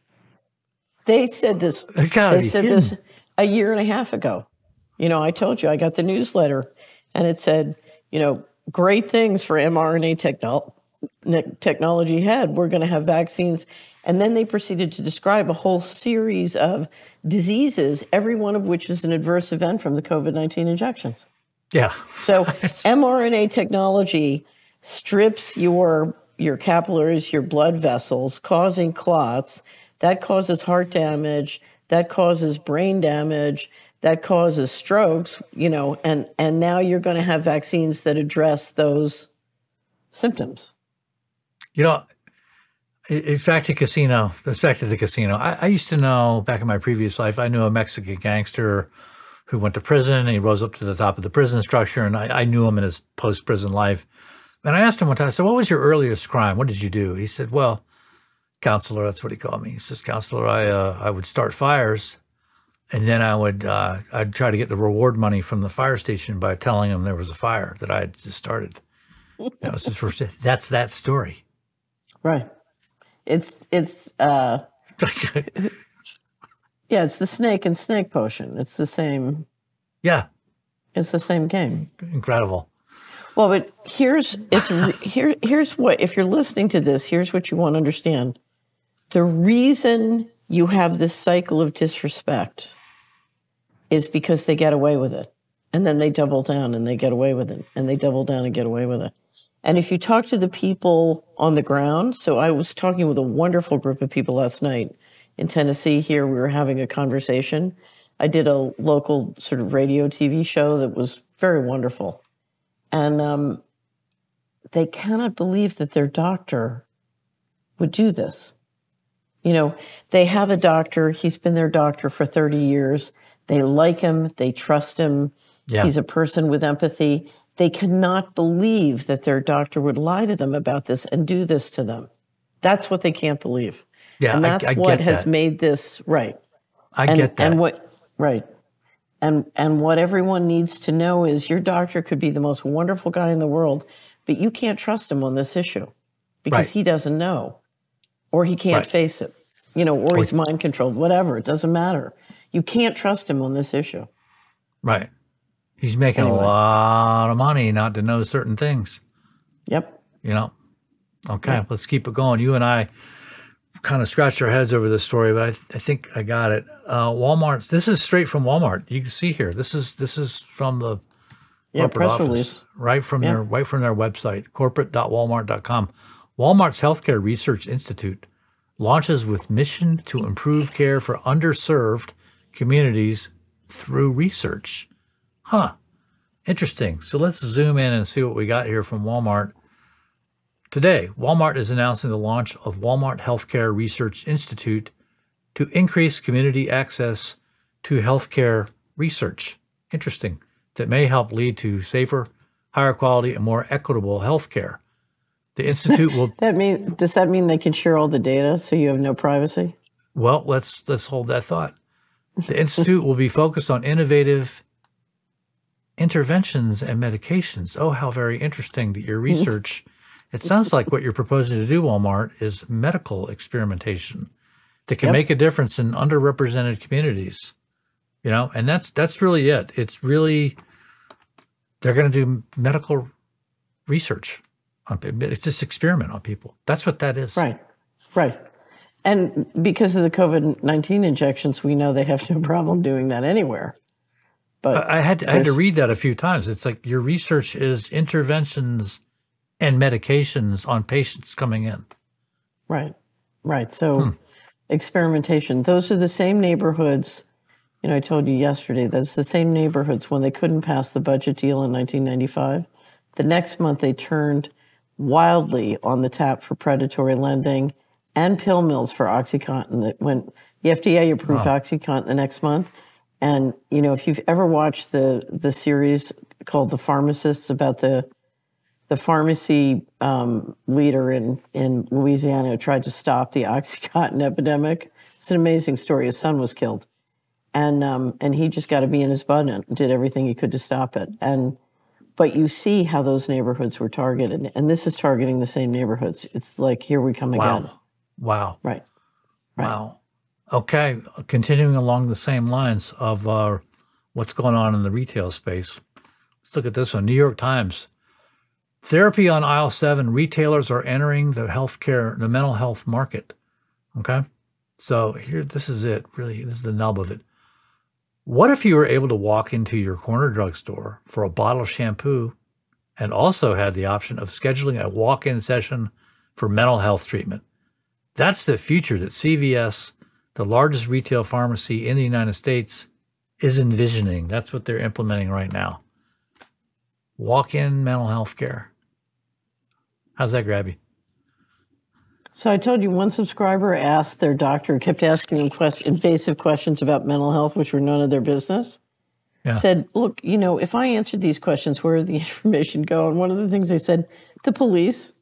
They said this. You gotta They be said kidding. this a year and a half ago. You know, I told you I got the newsletter, and it said, you know, great things for mRNA technol- ne- technology ahead. We're going to have vaccines. And then they proceeded to describe a whole series of diseases, every one of which is an adverse event from the COVID nineteen injections. Yeah. So mRNA technology strips your your capillaries, your blood vessels, causing clots. That causes heart damage. That causes brain damage. That causes strokes. You know, and and now you're going to have vaccines that address those symptoms. You know, it- it's back to casino. It's back to the casino. I, I used to know back in my previous life, I knew a Mexican gangster who went to prison and he rose up to the top of the prison structure. And I, I knew him in his post-prison life. And I asked him one time, I said, what was your earliest crime? What did you do? He said, well, counselor, that's what he called me. He says, counselor, I, uh, I would start fires. And then I would, uh, I'd try to get the reward money from the fire station by telling them there was a fire that I had just started. That was his first, that's that story. Right. It's it's uh yeah, it's the snake and snake potion. It's the same Yeah, it's the same game. incredible. Well, Well, but here's it's re- here. Here's what if you're listening to this. Here's what you want to understand: the reason you have this cycle of disrespect is because they get away with it, and then they double down and they get away with it, and they double down and get away with it. And if you talk to the people on the ground, so I was talking with a wonderful group of people last night in Tennessee. Here we were having a conversation. I did a local sort of radio T V show that was very wonderful. And um, they cannot believe that their doctor would do this. You know, they have a doctor. He's been their doctor for thirty years. They like him. They trust him. Yeah. He's a person with empathy. They cannot believe that their doctor would lie to them about this and do this to them. That's what they can't believe. Yeah, and that's I, I what get has that. made this right. I and, get that. And what right. And and what everyone needs to know is your doctor could be the most wonderful guy in the world, but you can't trust him on this issue because Right. he doesn't know, or he can't Right. face it, you know, or he's mind controlled, whatever. It doesn't matter. You can't trust him on this issue. Right. He's making Anyway. a lot of money not to know certain things, Yep. you know? Okay, let's keep it going. You and I kind of scratched our heads over this story, but I, th- I think I got it. Uh, Walmart's, this is straight from Walmart. You can see here. This is this is from the Yeah. corporate Press office, release. right from Yeah. their right from their website, corporate dot walmart dot com. Walmart's Healthcare Research Institute launches with mission to improve care for underserved communities through research. Huh. Interesting. So let's zoom in and see what we got here from Walmart. Today, Walmart is announcing the launch of Walmart Healthcare Research Institute to increase community access to healthcare research. Interesting. That may help lead to safer, higher quality, and more equitable healthcare. The institute will That mean does that mean they can share all the data so you have no privacy? well, let's let's hold that thought. The institute will be focused on innovative interventions and medications. Oh, how very interesting that your research. It sounds like what you're proposing to do, Walmart, is medical experimentation that can Yep. make a difference in underrepresented communities. You know, and that's that's really it. It's really they're going to do medical research on it's just experiment on people. That's what that is. Right. Right. And because of the COVID nineteen injections, we know they have no problem doing that anywhere. But I I had I had to there's- read that a few times. It's like your research is interventions and medications on patients coming in. Right, right. So Hmm. experimentation, those are the same neighborhoods, you know, I told you yesterday, that's the same neighborhoods when they couldn't pass the budget deal in nineteen ninety-five. The next month they turned wildly on the tap for predatory lending and pill mills for OxyContin. That when the F D A approved OxyContin the next month. And, you know, if you've ever watched the, the series called The Pharmacists about the the pharmacy um, leader in, in Louisiana who tried to stop the OxyContin epidemic. It's an amazing story. His son was killed. And um, and he just got to be in his butt and did everything he could to stop it. And but you see how those neighborhoods were targeted. And this is targeting the same neighborhoods. It's like, here we come Wow. again. Wow. Right. Wow. Okay. Continuing along the same lines of uh, what's going on in the retail space. Let's look at this one. New York Times. Therapy on aisle seven. Retailers are entering the healthcare, the mental health market. Okay. So here, this is it. Really, this is the nub of it. What if you were able to walk into your corner drugstore for a bottle of shampoo and also had the option of scheduling a walk-in session for mental health treatment? That's the future that C V S, the largest retail pharmacy in the United States, is envisioning. That's what they're implementing right now. Walk-in mental health care. How's that grab you? So I told you one subscriber asked their doctor, kept asking them quest- invasive questions about mental health, which were none of their business. Yeah. Said, look, you know, if I answered these questions, where did the information go? And one of the things they said, the police.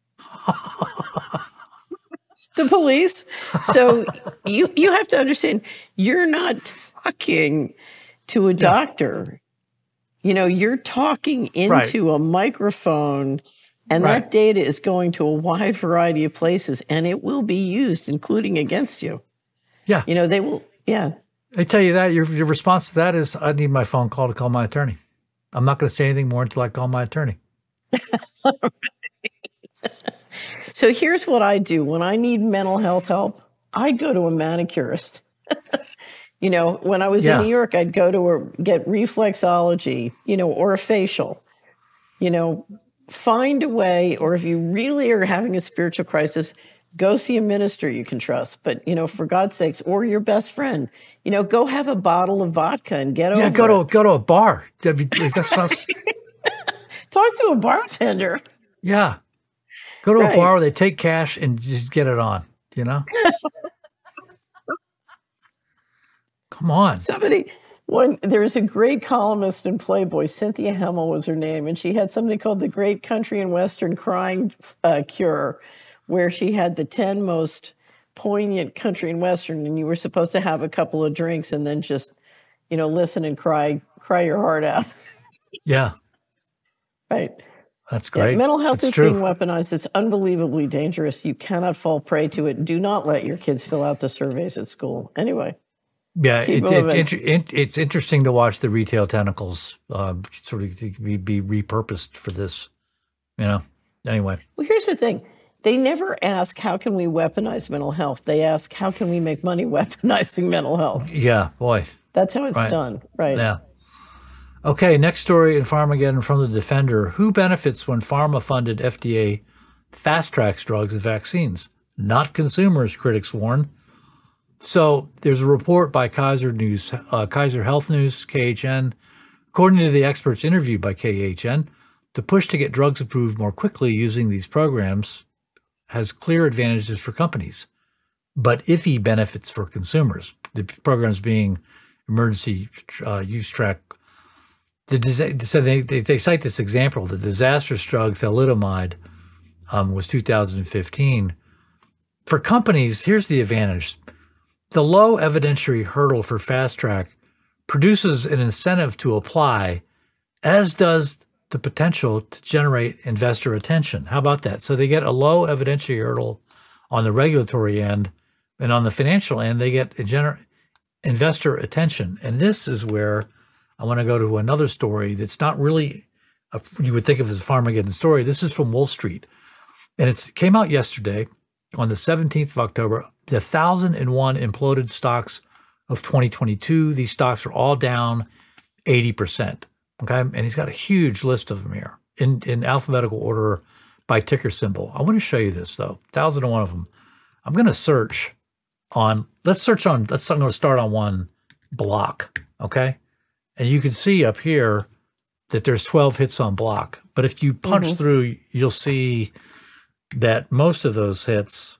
The police. So you you have to understand, you're not talking to a doctor. You know, you're talking into a microphone, and Right. that data is going to a wide variety of places, and it will be used, including against you. Yeah. You know, they will, yeah. I tell you that, your, your response to that is, I need my phone call to call my attorney. I'm not going to say anything more until I call my attorney. So here's what I do. When I need mental health help, I go to a manicurist. You know, when I was Yeah. in New York, I'd go to a, get reflexology, you know, or a facial. You know, find a way, or if you really are having a spiritual crisis, go see a minister you can trust. But, you know, for God's sakes, or your best friend, you know, go have a bottle of vodka and get Yeah, over go it. to go to a bar. That'd be- that's not- Talk to a bartender. yeah, go to a Right. bar where they take cash and just get it on. You know, come on. Somebody, one, there's a great columnist in Playboy, Cynthia Hemmel was her name, and she had something called the Great Country and Western Crying uh, Cure, where she had the ten most poignant country and Western, and you were supposed to have a couple of drinks and then just, you know, listen and cry, cry your heart out. Yeah, Right. that's Yeah, great. mental health That's is true. being weaponized. It's unbelievably dangerous. You cannot fall prey to it. Do not let your kids fill out the surveys at school. Anyway. Yeah, Keep it's it, moving. it, it, it's interesting to watch the retail tentacles um, sort of be, be repurposed for this. You know. Anyway, Well, here's the thing. They never ask, how can we weaponize mental health? They ask, how can we make money weaponizing mental health? yeah, boy, That's how it's Right. done. Right. yeah. Okay, next story in Pharmageddon from the Defender. Who benefits when pharma-funded F D A fast-tracks drugs and vaccines? Not consumers, critics warn. So there's a report by Kaiser News, uh, Kaiser Health News, K H N. According to the experts interviewed by K H N, the push to get drugs approved more quickly using these programs has clear advantages for companies, but iffy benefits for consumers. The programs being emergency uh, use track. The disa- so they, they they cite this example. The disastrous drug thalidomide um, was two thousand fifteen. For companies, here's the advantage: the low evidentiary hurdle for fast track produces an incentive to apply, as does the potential to generate investor attention. How about that? So they get a low evidentiary hurdle on the regulatory end, and on the financial end, they get a gener- investor attention. And this is where I want to go to another story that's not really a, you would think of as a Pharmageddon story. This is from Wall Street, and it came out yesterday on the seventeenth of October. The one thousand one imploded stocks of twenty twenty-two. These stocks are all down eighty percent. Okay, and he's got a huge list of them here in, in alphabetical order by ticker symbol. I want to show you this though. one thousand one of them. I'm going to search on. Let's search on. Let's. I'm going to start on one block. Okay. And you can see up here that there's twelve hits on block. But if you punch Mm-hmm. through, you'll see that most of those hits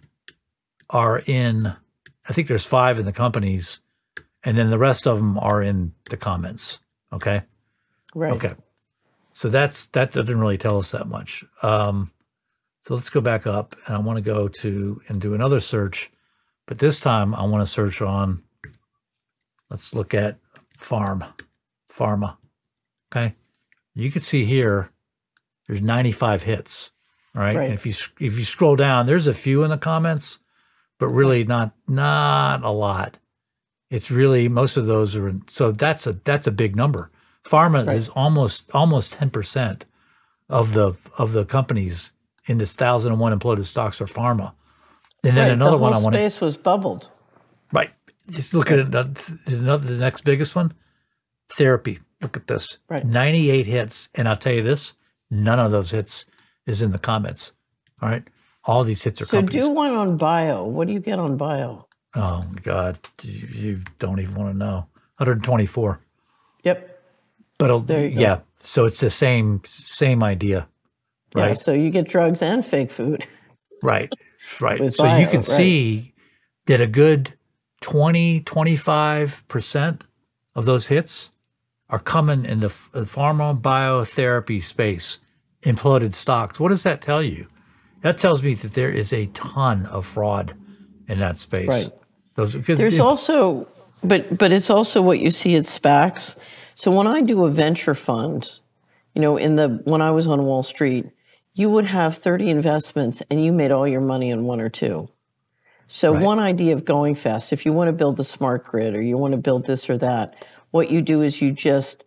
are in, I think there's five in the companies, and then the rest of them are in the comments. Okay. Right. Okay. So that's that doesn't really tell us that much. Um, so let's go back up, and I want to go to and do another search, but this time I want to search on, let's look at farm, pharma. Okay. You can see here, there's ninety-five hits. All right. Right. And if you if you scroll down, there's a few in the comments, but really not not a lot. It's really most of those are in, so that's a that's a big number. Pharma Right. is almost almost ten percent of the of the companies in this one thousand one imploded stocks are pharma. And then Right. another the one I whole want to space was bubbled. right. Just look at it. uh, Another the next biggest one, therapy. Look at this. Right. ninety-eight hits, and I'll tell you this: none of those hits is in the comments. All right, all these hits are So companies. do one on bio. What do you get on bio? Oh God, you, you don't even want to know. one hundred twenty-four. Yep. But it'll- There you go. yeah, so it's the same same idea, Yeah. right? So you get drugs and fake food. Right, right. With So you bio, can right. see that a good twenty, twenty-five percent of those hits are coming in the f- the pharma biotherapy space, imploded stocks. What does that tell you? That tells me that there is a ton of fraud in that space. Right. Those, because There's it- also, but but it's also what you see at SPACs. So when I do a venture fund, you know, in the when I was on Wall Street, you would have thirty investments and you made all your money in one or two. So Right. one idea of going fast, if you want to build a smart grid or you want to build this or that, what you do is you just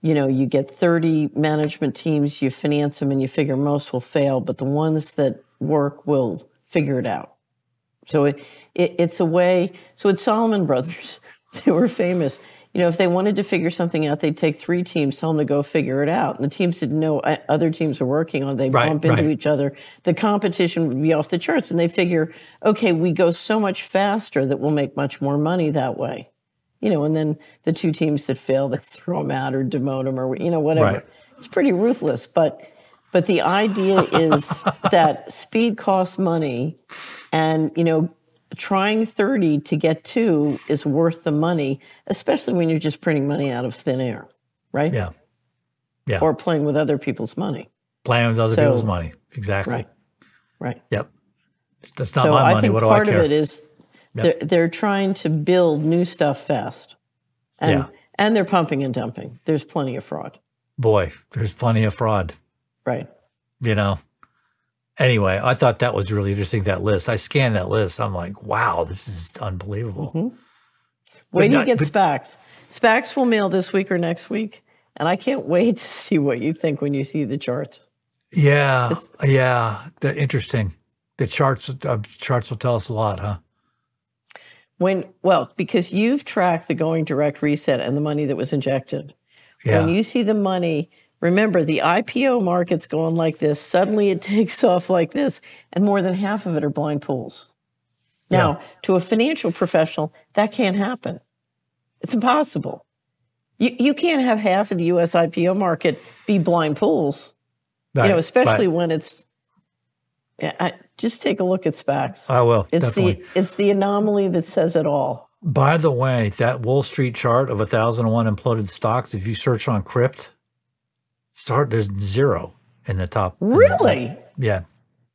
you know, you get thirty management teams, you finance them, and you figure most will fail, but the ones that work will figure it out. So it, it it's a way. So it's Salomon Brothers. They were famous. You know, if they wanted to figure something out, they'd take three teams, tell them to go figure it out. And the teams didn't know other teams were working on it. They Right, bump into right. each other. The competition would be off the charts. And they figure, okay, we go so much faster that we'll make much more money that way. You know, and then the two teams that fail, they throw them out or demote them or, you know, whatever. Right. It's pretty ruthless. But but the idea is that speed costs money, and, you know, trying thirty to get two is worth the money, especially when you're just printing money out of thin air, right? Yeah. Yeah. Or playing with other people's money. Playing with other So- people's money. Exactly. Right. Right. Yep. That's not So my I money. think What do part I care? of it is they're, they're trying to build new stuff fast. And, Yeah. and they're pumping and dumping. There's plenty of fraud. Boy, there's plenty of fraud, Right. you know. Anyway, I thought that was really interesting, that list. I scanned that list. I'm like, wow, this is unbelievable. Mm-hmm. Wait till you not- get but- SPACs. SPACs will mail this week or next week. And I can't wait to see what you think when you see the charts. Yeah, yeah, the, interesting. The charts, uh, charts will tell us a lot, huh? When well, because you've tracked the going direct reset and the money that was injected. Yeah, When you see the money, remember the I P O market's going like this. Suddenly it takes off like this, and more than half of it are blind pools. Now, Yeah. to a financial professional, that can't happen. It's impossible. You you can't have half of the U S I P O market be blind pools. right, You know, especially right. when it's. Yeah, I, just take a look at SPACs. I will, It's definitely. the it's the anomaly that says it all. By the way, that Wall Street chart of one thousand one imploded stocks, if you search on Crypt, start there's zero in the top. Really? Yeah.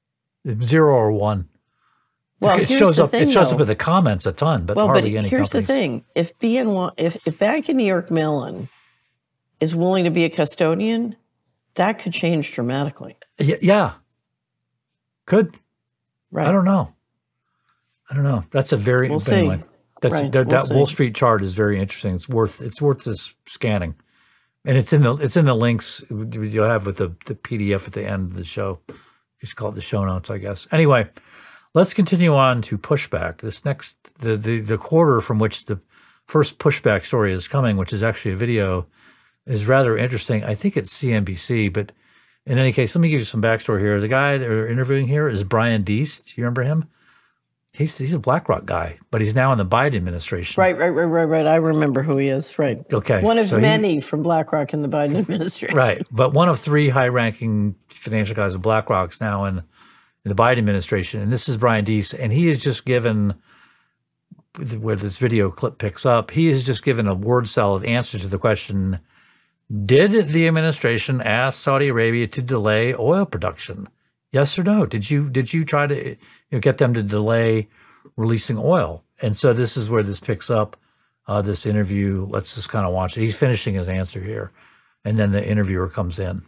Zero or one. Well, it here's shows the up thing, it shows though. up in the comments a ton, but Well, but hardly any here's companies. the thing: if B N Y, if if Bank of New York Mellon is willing to be a custodian, that could change dramatically. Y- Yeah. Could. Right? I don't know. I don't know. That's a very We'll but anyway, see. That's Right, that, we'll that Wall see. Street chart is very interesting. It's worth it's worth this scanning, and it's in the it's in the links you'll have with the the P D F at the end of the show. Just call it the show notes, I guess. Anyway, let's continue on to pushback. This next the the the quarter from which the first pushback story is coming, which is actually a video, is rather interesting. I think it's C N B C, but in any case, let me give you some backstory here. The guy they're interviewing here is Brian Deese. Do you remember him? He's he's a BlackRock guy, but he's now in the Biden administration. Right, right, right, right, right. I remember who he is. Right. Okay, One of so he- many from BlackRock in the Biden administration. Right. But one of three high-ranking financial guys at BlackRock's now in, in the Biden administration. And this is Brian Deese. And he has just given, where this video clip picks up, he has just given a word-salad answer to the question, did the administration ask Saudi Arabia to delay oil production? Yes or no? Did you did you try to you know, get them to delay releasing oil? And so this is where this picks up, uh, this interview. Let's just kind of watch it. He's finishing his answer here. And then the interviewer comes in.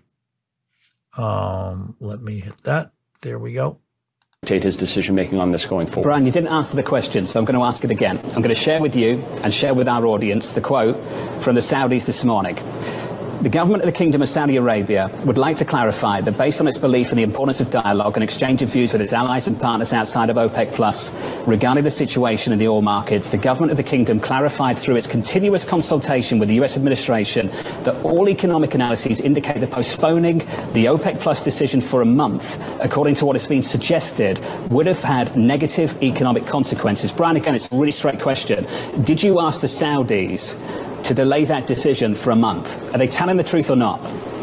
Um, let me hit that. There we go. Dictate his decision making on this going forward. Brian, you didn't answer the question, so I'm going to ask it again. I'm going to share with you and share with our audience the quote from the Saudis this morning. The government of the Kingdom of Saudi Arabia would like to clarify that based on its belief in the importance of dialogue and exchange of views with its allies and partners outside of OPEC Plus regarding the situation in the oil markets, the government of the Kingdom clarified through its continuous consultation with the U S administration that all economic analyses indicate that postponing the OPEC Plus decision for a month, according to what has been suggested, would have had negative economic consequences. Brian, again, it's a really straight question. Did you ask the Saudis to delay that decision for a month? Are they telling the truth or not?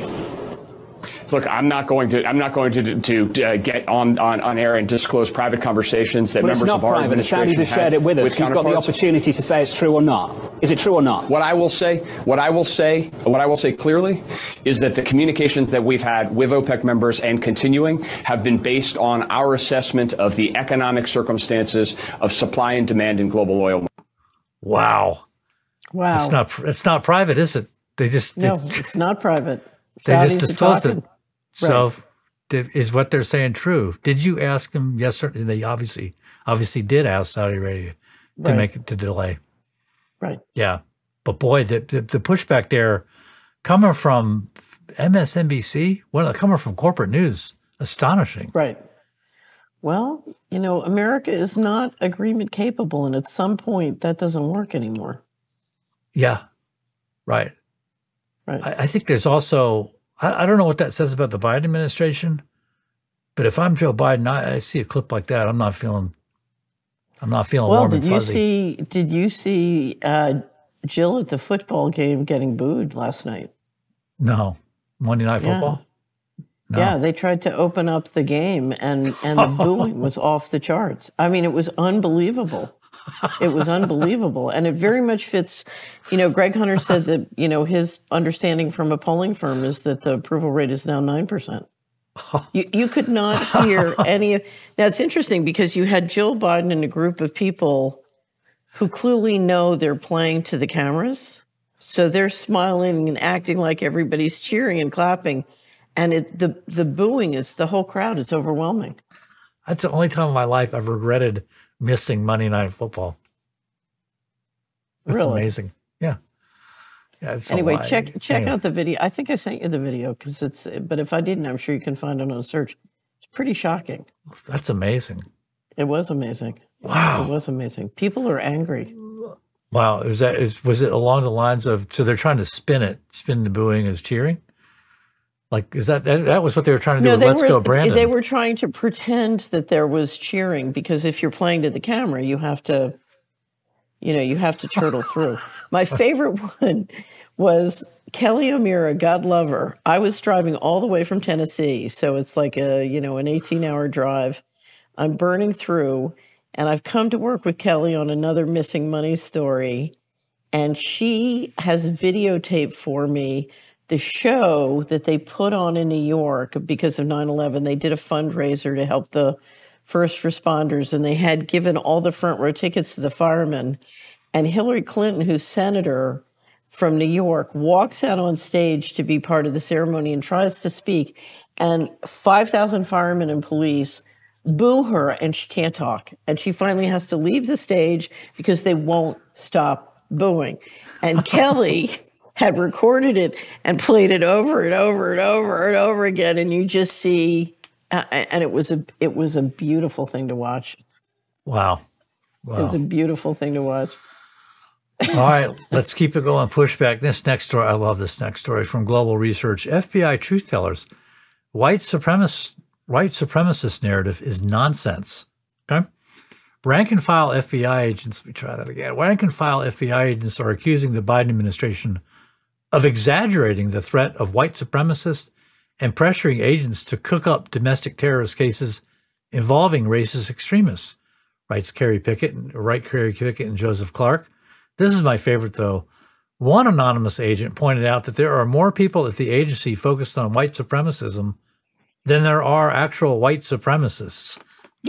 Look, I'm not going to. I'm not going to to uh, get on, on on air and disclose private conversations that Well, it's members not of our private. The administration Saudis have shared it with us. You've got the counterparts. opportunity to say it's true or not. Is it true or not? What I will say, what I will say, what I will say clearly, is that the communications that we've had with OPEC members and continuing have been based on our assessment of the economic circumstances of supply and demand in global oil. Wow. Wow. It's not it's not private, is it? They just no, they, it's not private. they Saudis just are disclosed it. talking. So did, is what they're saying true? Did you ask them? Yes, sir. They obviously obviously did ask Saudi Arabia to Right. make it to delay. Right. Yeah, but boy, the, the the pushback there coming from M S N B C, well, coming from corporate news, astonishing. Right. Well, you know, America is not agreement capable, and at some point that doesn't work anymore. Yeah, right. Right. I, I think there's also, I, I don't know what that says about the Biden administration, but if I'm Joe Biden, I, I see a clip like that, I'm not feeling, I'm not feeling well, warm did and you fuzzy. see? Did you see uh, Jill at the football game getting booed last night? No. Monday Night Yeah. Football? No. Yeah, they tried to open up the game, and and the booing was off the charts. I mean, it was unbelievable. It was unbelievable, and it very much fits. You know, Greg Hunter said that you know his understanding from a polling firm is that the approval rate is now nine percent. You you could not hear any of. Now it's interesting because you had Jill Biden and a group of people who clearly know they're playing to the cameras, so they're smiling and acting like everybody's cheering and clapping. And it, the the booing is the whole crowd. It's overwhelming. That's the only time in my life I've regretted missing Monday Night Football. It's Really? amazing. Yeah. Yeah. It's Anyway, a lot. check check Anyway. out the video. I think I sent you the video because it's. But if I didn't, I'm sure you can find it on a search. It's pretty shocking. That's amazing. It was amazing. Wow. It was amazing. People are angry. Wow. Was that, is, was it along the lines of, so they're trying to spin it, spin the booing as cheering? Like, is that, that, that was what they were trying to do with they Let's were Go Brandon? they were trying to pretend that there was cheering because if you're playing to the camera, you have to, you know, you have to turtle through. My favorite one was Kelly O'Meara, God love her. I was driving all the way from Tennessee, so it's like a you know an eighteen hour drive. I'm burning through, and I've come to work with Kelly on another missing money story, and she has videotaped for me the show that they put on in New York because of nine eleven. They did a fundraiser to help the first responders, and they had given all the front row tickets to the firemen. And Hillary Clinton, who's senator from New York, walks out on stage to be part of the ceremony and tries to speak. And five thousand firemen and police boo her, and she can't talk. And she finally has to leave the stage because they won't stop booing. And Kelly had recorded it and played it over and over and over and over again, and you just see, uh, and it was a it was a beautiful thing to watch. Wow. It Wow. was a beautiful thing to watch. All right, let's keep it going. Pushback. This next story, I love this next story from Global Research. F B I truth tellers, white supremacist, white supremacist narrative is nonsense. Okay. Rank and file F B I agents, let me try that again. Rank and file F B I agents are accusing the Biden administration of exaggerating the threat of white supremacists and pressuring agents to cook up domestic terrorist cases involving racist extremists, writes Kerry Pickett, right Kerry Pickett and Joseph Clark. This is my favorite, though. One anonymous agent pointed out that there are more people at the agency focused on white supremacism than there are actual white supremacists.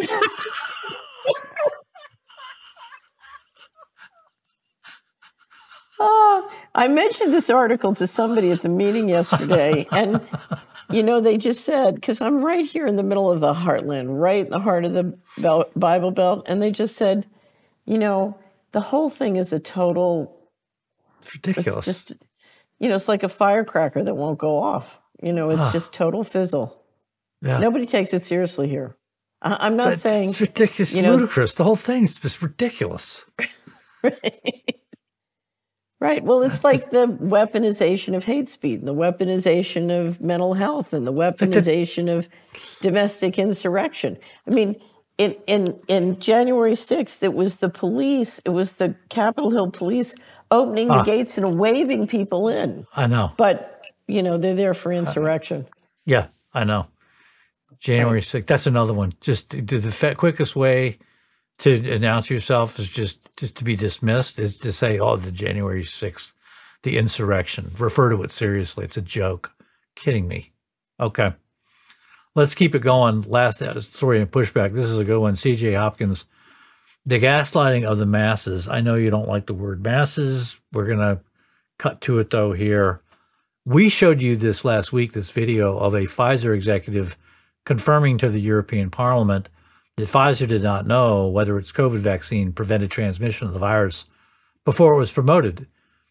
Oh, I mentioned this article to somebody at the meeting yesterday, and you know they just said, because I'm right here in the middle of the heartland, right in the heart of the Bel- Bible Belt, and they just said, you know, the whole thing is a total, It's ridiculous. it's just, you know, it's like a firecracker that won't go off. You know, it's just total fizzle. yeah. Nobody takes it seriously here. I- I'm not That's saying, ridiculous. you know- ludicrous. The whole thing's just ridiculous. right. Well, it's like the weaponization of hate speech, the weaponization of mental health, and the weaponization of domestic insurrection. I mean, in, in, in January sixth, it was the police, it was the Capitol Hill police opening the Ah. gates and waving people in. I know. But, you know, they're there for insurrection. Yeah, I know. January sixth. That's another one. Just do the fa- quickest way to announce yourself is just, just to be dismissed is to say, oh, the January sixth, the insurrection. Refer to it seriously. It's a joke. Kidding me. Okay. Let's keep it going. Last story in pushback. This is a good one. C J Hopkins. The gaslighting of the masses. I know you don't like the word masses. We're going to cut to it, though, here. We showed you this last week, this video of a Pfizer executive confirming to the European Parliament that Pfizer did not know whether its COVID vaccine prevented transmission of the virus before it was promoted.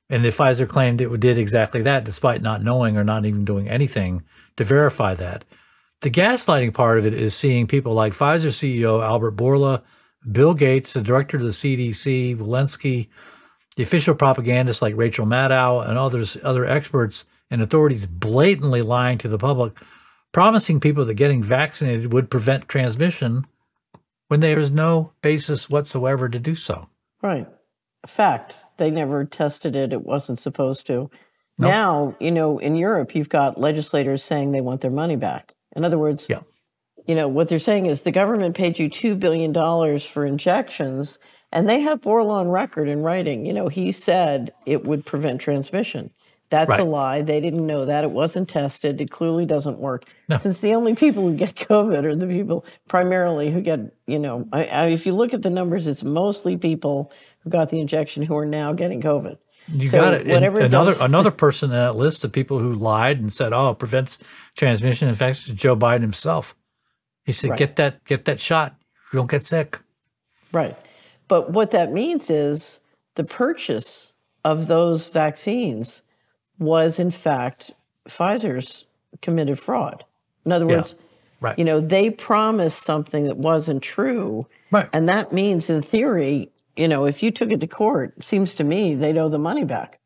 And the Pfizer claimed it did exactly that, despite not knowing or not even doing anything to verify that. The gaslighting part of it is seeing people like Pfizer C E O Albert Bourla, Bill Gates, the director of the C D C, Walensky, the official propagandists like Rachel Maddow, and others, other experts and authorities blatantly lying to the public, promising people that getting vaccinated would prevent transmission when there is no basis whatsoever to do so. Right. Fact. They never tested it. It wasn't supposed to. Nope. Now, you know, in Europe, you've got legislators saying they want their money back. In other words, yeah. you know, what they're saying is the government paid you two billion dollars for injections, and they have Bourla on record in writing. You know, he said it would prevent transmission. That's right. A lie. They didn't know that. It wasn't tested. It clearly doesn't work. No. Because the only people who get COVID are the people primarily who get, you know, I, I, if you look at the numbers, it's mostly people who got the injection who are now getting COVID. You so got it. Whatever it another does, another person in that list of people who lied and said, "Oh, it prevents transmission." In fact, Joe Biden himself. He said, right. "Get that, get that shot. You don't get sick." Right. But what that means is the purchase of those vaccines was, in fact, Pfizer's committed fraud. In other words, yeah. right. you know, they promised something that wasn't true. Right. And that means, in theory, you know, if you took it to court, it seems to me they'd owe the money back.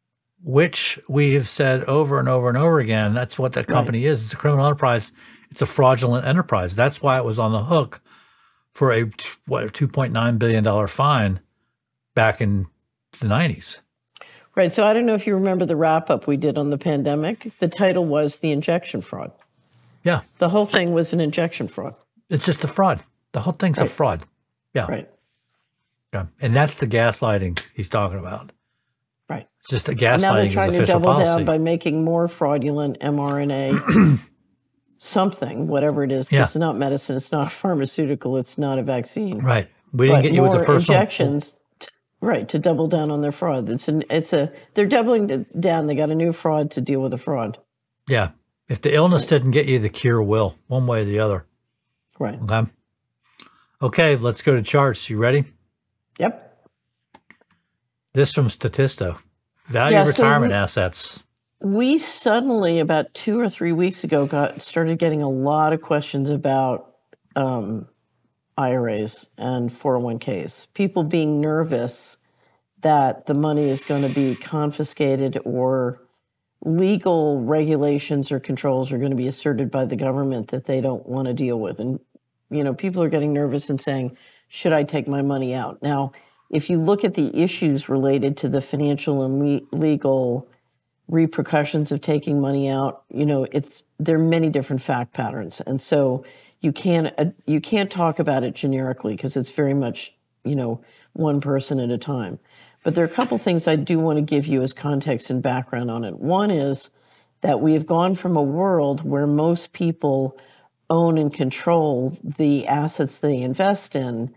Which we have said over and over and over again. That's what that company right. is. It's a criminal enterprise. It's a fraudulent enterprise. That's why it was on the hook for a, what, a two point nine billion dollars fine back in the nineties. Right. So I don't know if you remember the wrap-up we did on the pandemic. The title was The Injection Fraud. Yeah. The whole thing was an injection fraud. It's just a fraud. The whole thing's right. a fraud. Yeah. Right. Yeah. And that's the gaslighting he's talking about. Right. It's just a gaslighting. Now they're trying is to official double policy. down by making more fraudulent mRNA something, whatever it is. Yeah. It's not medicine. It's not a pharmaceutical. It's not a vaccine. Right. We didn't but get you with the first injections. one. Right, to double down on their fraud. It's an, it's a, they're doubling down. They got a new fraud to deal with a fraud. Yeah. If the illness didn't get you, the cure will, one way or the other. Right. Okay. Okay, let's go to charts. You ready? Yep. This from Statista. Value yeah, of retirement so we, assets. We suddenly, about two or three weeks ago, got started getting a lot of questions about um, I R As and four oh one Ks. People being nervous that the money is going to be confiscated or legal regulations or controls are going to be asserted by the government that they don't want to deal with. And, you know, people are getting nervous and saying, should I take my money out? Now, if you look at the issues related to the financial and le- legal repercussions of taking money out, you know, it's there are many different fact patterns. And so you can't, uh, you can't talk about it generically because it's very much, you know, one person at a time. But there are a couple things I do want to give you as context and background on it. One is that we have gone from a world where most people own and control the assets they invest in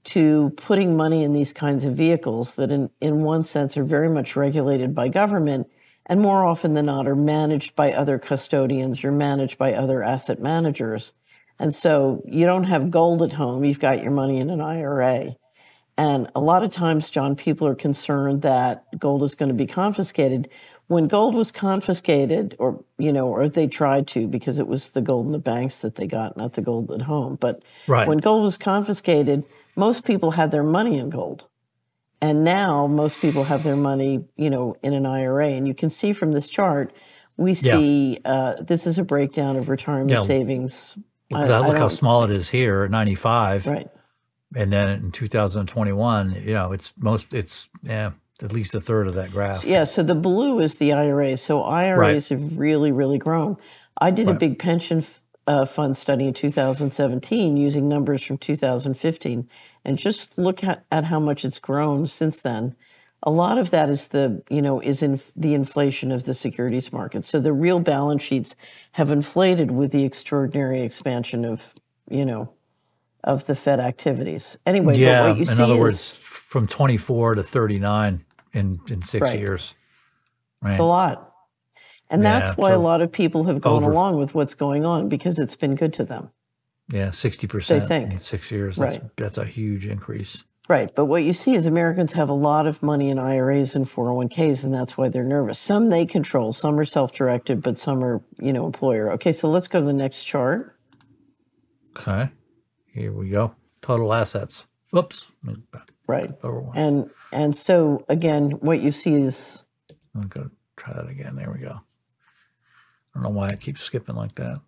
to putting money in these kinds of vehicles that in, in one sense are very much regulated by government and more often than not are managed by other custodians or managed by other asset managers. And so you don't have gold at home, you've got your money in an I R A. And a lot of times, John, people are concerned that gold is going to be confiscated. When gold was confiscated, or, you know, or they tried to because it was the gold in the banks that they got, not the gold at home. But right. when gold was confiscated, most people had their money in gold. And now most people have their money, you know, in an I R A. And you can see from this chart, we see yeah. uh, this is a breakdown of retirement yeah. savings. Look, I, look I how small it is here at ninety-five. Right. And then in two thousand twenty-one, you know, it's most, it's yeah, at least a third of that graph. Yeah. So the blue is the I R As. So I R As right. have really, really grown. I did right. a big pension uh, fund study in two thousand seventeen using numbers from two thousand fifteen. And just look at, at how much it's grown since then. A lot of that is the, you know, is in the inflation of the securities market. So the real balance sheets have inflated with the extraordinary expansion of, you know, of the Fed activities. Anyway, yeah, but what you in see other is, words, from twenty-four to thirty-nine in, in six right. years. Right. It's a lot. And yeah, that's why so a lot of people have gone over, along with what's going on because it's been good to them. Yeah, sixty percent they think. in six years. That's, right. that's a huge increase. Right. But what you see is Americans have a lot of money in I R As and four oh one k's, and that's why they're nervous. Some they control, some are self-directed, but some are, you know, employer. Okay, so let's go to the next chart. Okay. Here we go. Total assets. Whoops. Right. Over one. And and so again, what you see is I'm going to try that again. There we go. I don't know why I keep skipping like that.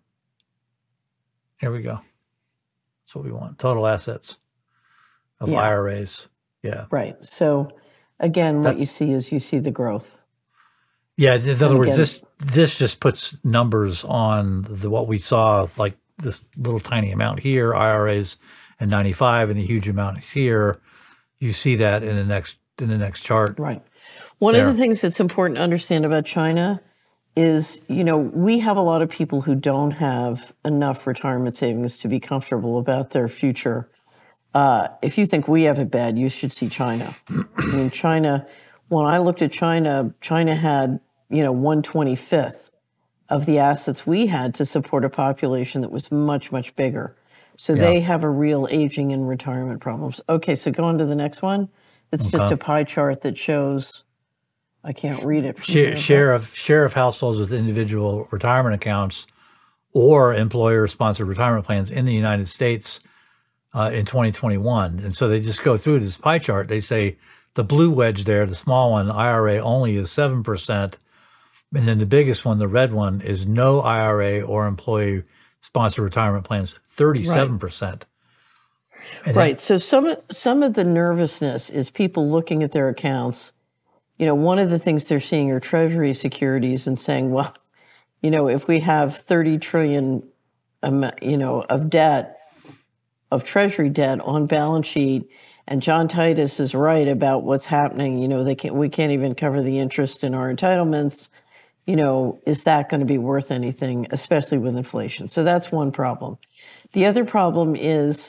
Here we go. That's what we want. Total assets of Yeah. I R As. Yeah. right. So again, what That's- you see is you see the growth. Yeah. In other And words, again- this this just puts numbers on the what we saw, like this little tiny amount here, I R As and ninety-five, and a huge amount here. You see that in the next in the next chart. Right. One There. of the things that's important to understand about China is, you know, we have a lot of people who don't have enough retirement savings to be comfortable about their future. Uh, if you think we have it bad, you should see China. I mean, China, when I looked at China, China had, you know, one twenty-fifth of the assets we had to support a population that was much, much bigger. So they have a real aging and retirement problems. Okay, so go on to the next one. It's just a pie chart that shows, I can't read it. from Share, here, share of share of households with individual retirement accounts or employer-sponsored retirement plans in the United States uh, in twenty twenty-one. And so they just go through this pie chart. They say the blue wedge there, the small one, I R A only, is seven percent. And then the biggest one, the red one, is no I R A or employee-sponsored retirement plans, thirty-seven percent. And Right. So some some of the nervousness is people looking at their accounts. You know, one of the things they're seeing are treasury securities and saying, well, you know, if we have thirty trillion, um, you know, of debt, of treasury debt on balance sheet, and John Titus is right about what's happening, you know, they can't, we can't even cover the interest in our entitlements. You know, is that going to be worth anything, especially with inflation? So that's one problem. The other problem is,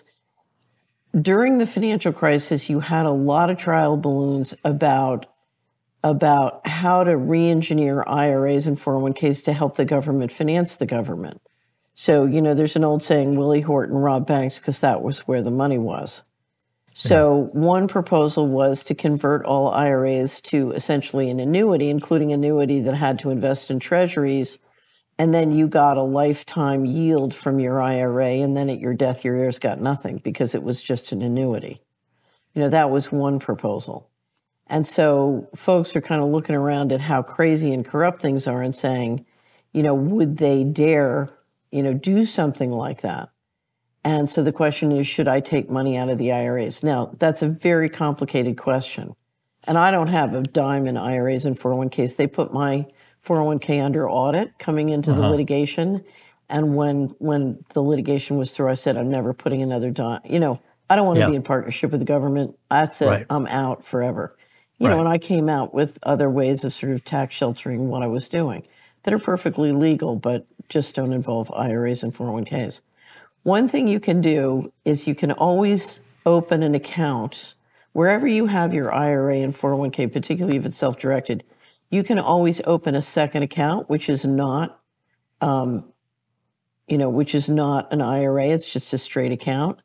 during the financial crisis, you had a lot of trial balloons about about how to re-engineer I R As and four oh one k's to help the government finance the government. So, you know, there's an old saying, Willie Horton robbed banks because that was where the money was. So one proposal was to convert all I R As to essentially an annuity, including annuity that had to invest in treasuries. And then you got a lifetime yield from your I R A, and then at your death, your heirs got nothing because it was just an annuity. You know, that was one proposal. And so folks are kind of looking around at how crazy and corrupt things are and saying, you know, would they dare, you know, do something like that? And so the question is, should I take money out of the I R As? Now, that's a very complicated question. And I don't have a dime in I R As and four oh one k's. They put my four oh one k under audit coming into the litigation. And when when the litigation was through, I said, I'm never putting another dime. You know, I don't want to Yeah. be in partnership with the government. That's it. Right. I'm out forever. You know, Right. and I came out with other ways of sort of tax sheltering what I was doing that are perfectly legal, but just don't involve I R As and four oh one k's. One thing you can do is you can always open an account wherever you have your I R A and four oh one k, particularly if it's self-directed. You can always open a second account, which is not, um, you know, which is not an I R A. It's just a straight account.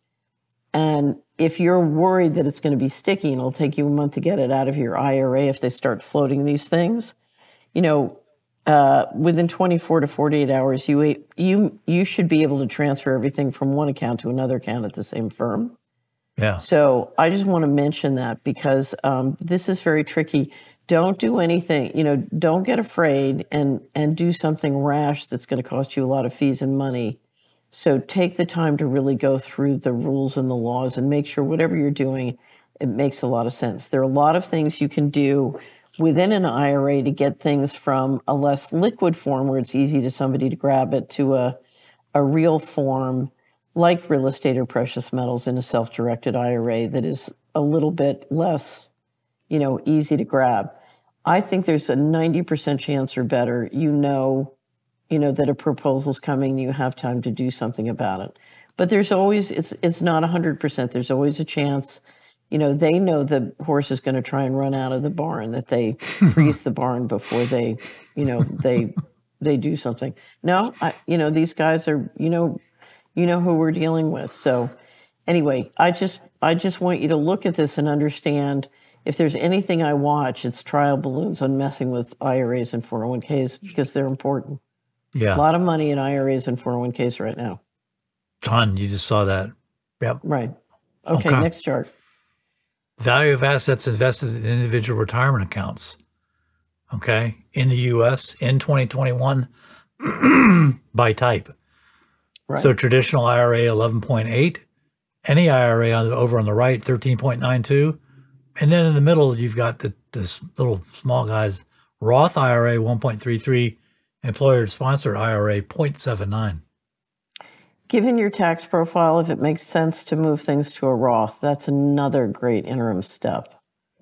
And if you're worried that it's going to be sticky and it'll take you a month to get it out of your I R A if they start floating these things, you know, uh, within twenty-four to forty-eight hours, you you you should be able to transfer everything from one account to another account at the same firm. Yeah. So I just want to mention that because um, this is very tricky. Don't do anything, you know, don't get afraid and and do something rash that's going to cost you a lot of fees and money. So take the time to really go through the rules and the laws and make sure whatever you're doing, it makes a lot of sense. There are a lot of things you can do within an I R A to get things from a less liquid form where it's easy to somebody to grab it to a, a real form like real estate or precious metals in a self-directed I R A that is a little bit less, you know, easy to grab. I think there's a ninety percent chance or better, you know, you know, that a proposal's coming, you have time to do something about it. But there's always, it's it's not one hundred percent. There's always a chance. You know, they know the horse is going to try and run out of the barn, that they freeze the barn before they, you know, they they do something. No, I, you know, these guys are, you know, you know who we're dealing with. So anyway, I just I just want you to look at this and understand if there's anything I watch, it's trial balloons on messing with I R As and four oh one Ks because they're important. Yeah. A lot of money in I R As and four oh one Ks right now. Ton. You just saw that. Yep. Right. Okay, Okay. next chart. Value of assets invested in individual retirement accounts. Okay. In the U S in twenty twenty-one by type. Right. So traditional I R A eleven point eight, any I R A on the, over on the right thirteen point nine two, and then in the middle you've got the this little small guys Roth I R A one point three three, employer sponsored I R A zero point seven nine. Given your tax profile, if it makes sense to move things to a Roth, that's another great interim step.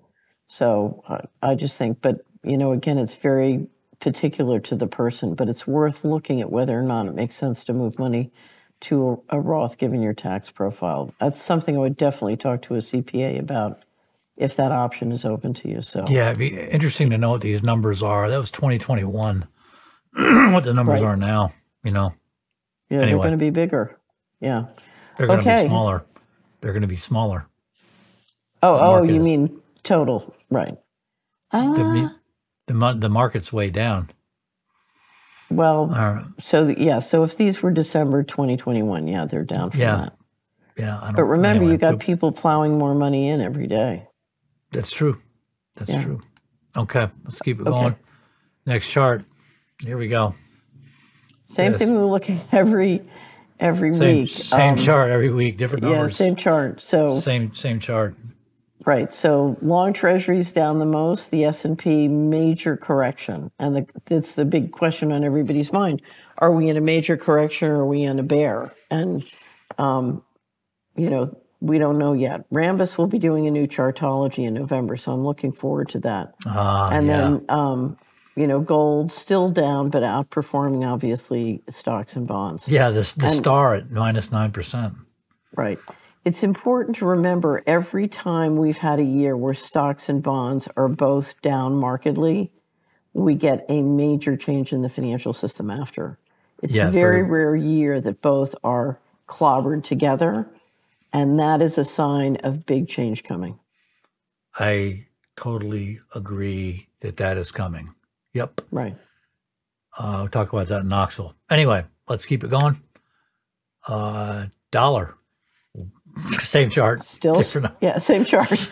So uh, I just think, but you know, again, it's very particular to the person, but it's worth looking at whether or not it makes sense to move money to a, a Roth given your tax profile. That's something I would definitely talk to a C P A about if that option is open to you. So Yeah, it'd be interesting to know what these numbers are. That was twenty twenty-one. What the numbers Right. are now, you know. yeah, they're Anyway. going to be bigger. Yeah. They're going to Okay. be smaller. They're going to be smaller. Oh, oh, market you is- mean total, right? The, Uh, me- the mon- the market's way down. well, Uh, so yeah, so if these were December twenty twenty-one, yeah, they're down from Yeah. that. yeah, I don't. But remember, anyway, you got but people plowing more money in every day. that's true. That's Yeah. true. Okay, let's keep it Okay. going. Next chart. Here we go. Same Yes. thing we look at every every Same week. same Um, chart every week, different Yeah, numbers. same chart. So same same chart. right. So long treasuries down the most. The S and P major correction, and the, that's the big question on everybody's mind: are we in a major correction or are we in a bear? And um, you know, we don't know yet. Rambus will be doing a new chartology in November, so I'm looking forward to that. Ah, And yeah. then, um, you know, gold still down, but outperforming obviously stocks and bonds. yeah, this the and- star at minus nine percent. Right. It's important to remember every time we've had a year where stocks and bonds are both down markedly, we get a major change in the financial system after. It's Yeah, a very very- rare year that both are clobbered together, and that is a sign of big change coming. I totally agree that that is coming. Yep. Right. Uh, we'll talk about that in Knoxville. Anyway, let's keep it going. Uh, dollar. Same chart. Still, Different. yeah, same chart.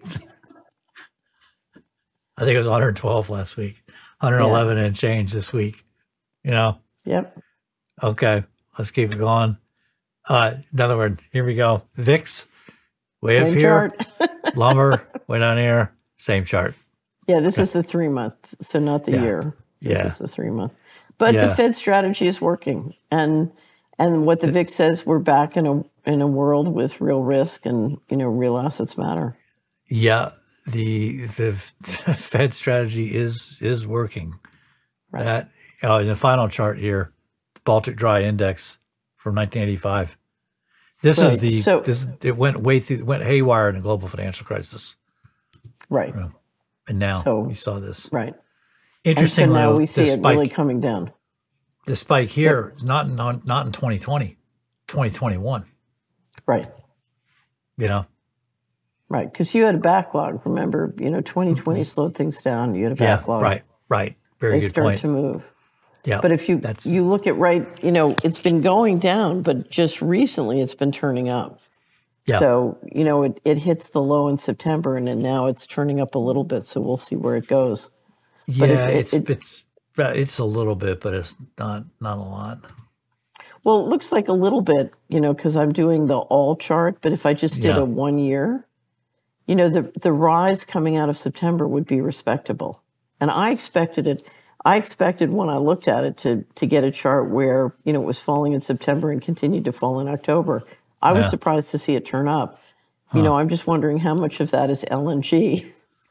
I think it was one hundred twelve last week, one hundred eleven and change this week. You know, Yep. okay, let's keep it going. Uh, in other words, here we go. V I X, way Same up here. chart. Lumber, way down here. Same chart. Yeah, this is the three month, so not the Yeah. year. This Yeah. is the three month. But Yeah. the Fed strategy is working, and and what the V I X says, we're back in a in a world with real risk, and you know, real assets matter. Yeah, the the Fed strategy is is working. Right. That uh, in the final chart here, Baltic Dry Index from nineteen eighty-five. This is Right, the so- this it went way through went haywire in the global financial crisis, Right, and now So- we saw this. right. And so Interestingly, now though, we see the it spike really coming down. the spike here is not in, not in twenty twenty, twenty twenty-one. Right, You know, right. Because you had a backlog. Remember, you know, twenty twenty slowed things down. You had a yeah, backlog. right, right. Very They good start point. to move. Yeah, But if you that's you look at right, you know, it's been going down, but just recently it's been turning up. yeah. So, you know, it, it hits the low in September and then now it's turning up a little bit. So we'll see where it goes. yeah, it- it- it's it- it's it's a little bit, but it's not not a lot. Well, it looks like a little bit, you know, because I'm doing the all chart. But if I just did Yeah. a one year, you know, the, the rise coming out of September would be respectable. And I expected it. I expected when I looked at it to to get a chart where, you know, it was falling in September and continued to fall in October. I was Yeah. surprised to see it turn up. You know, I'm just wondering how much of that is L N G.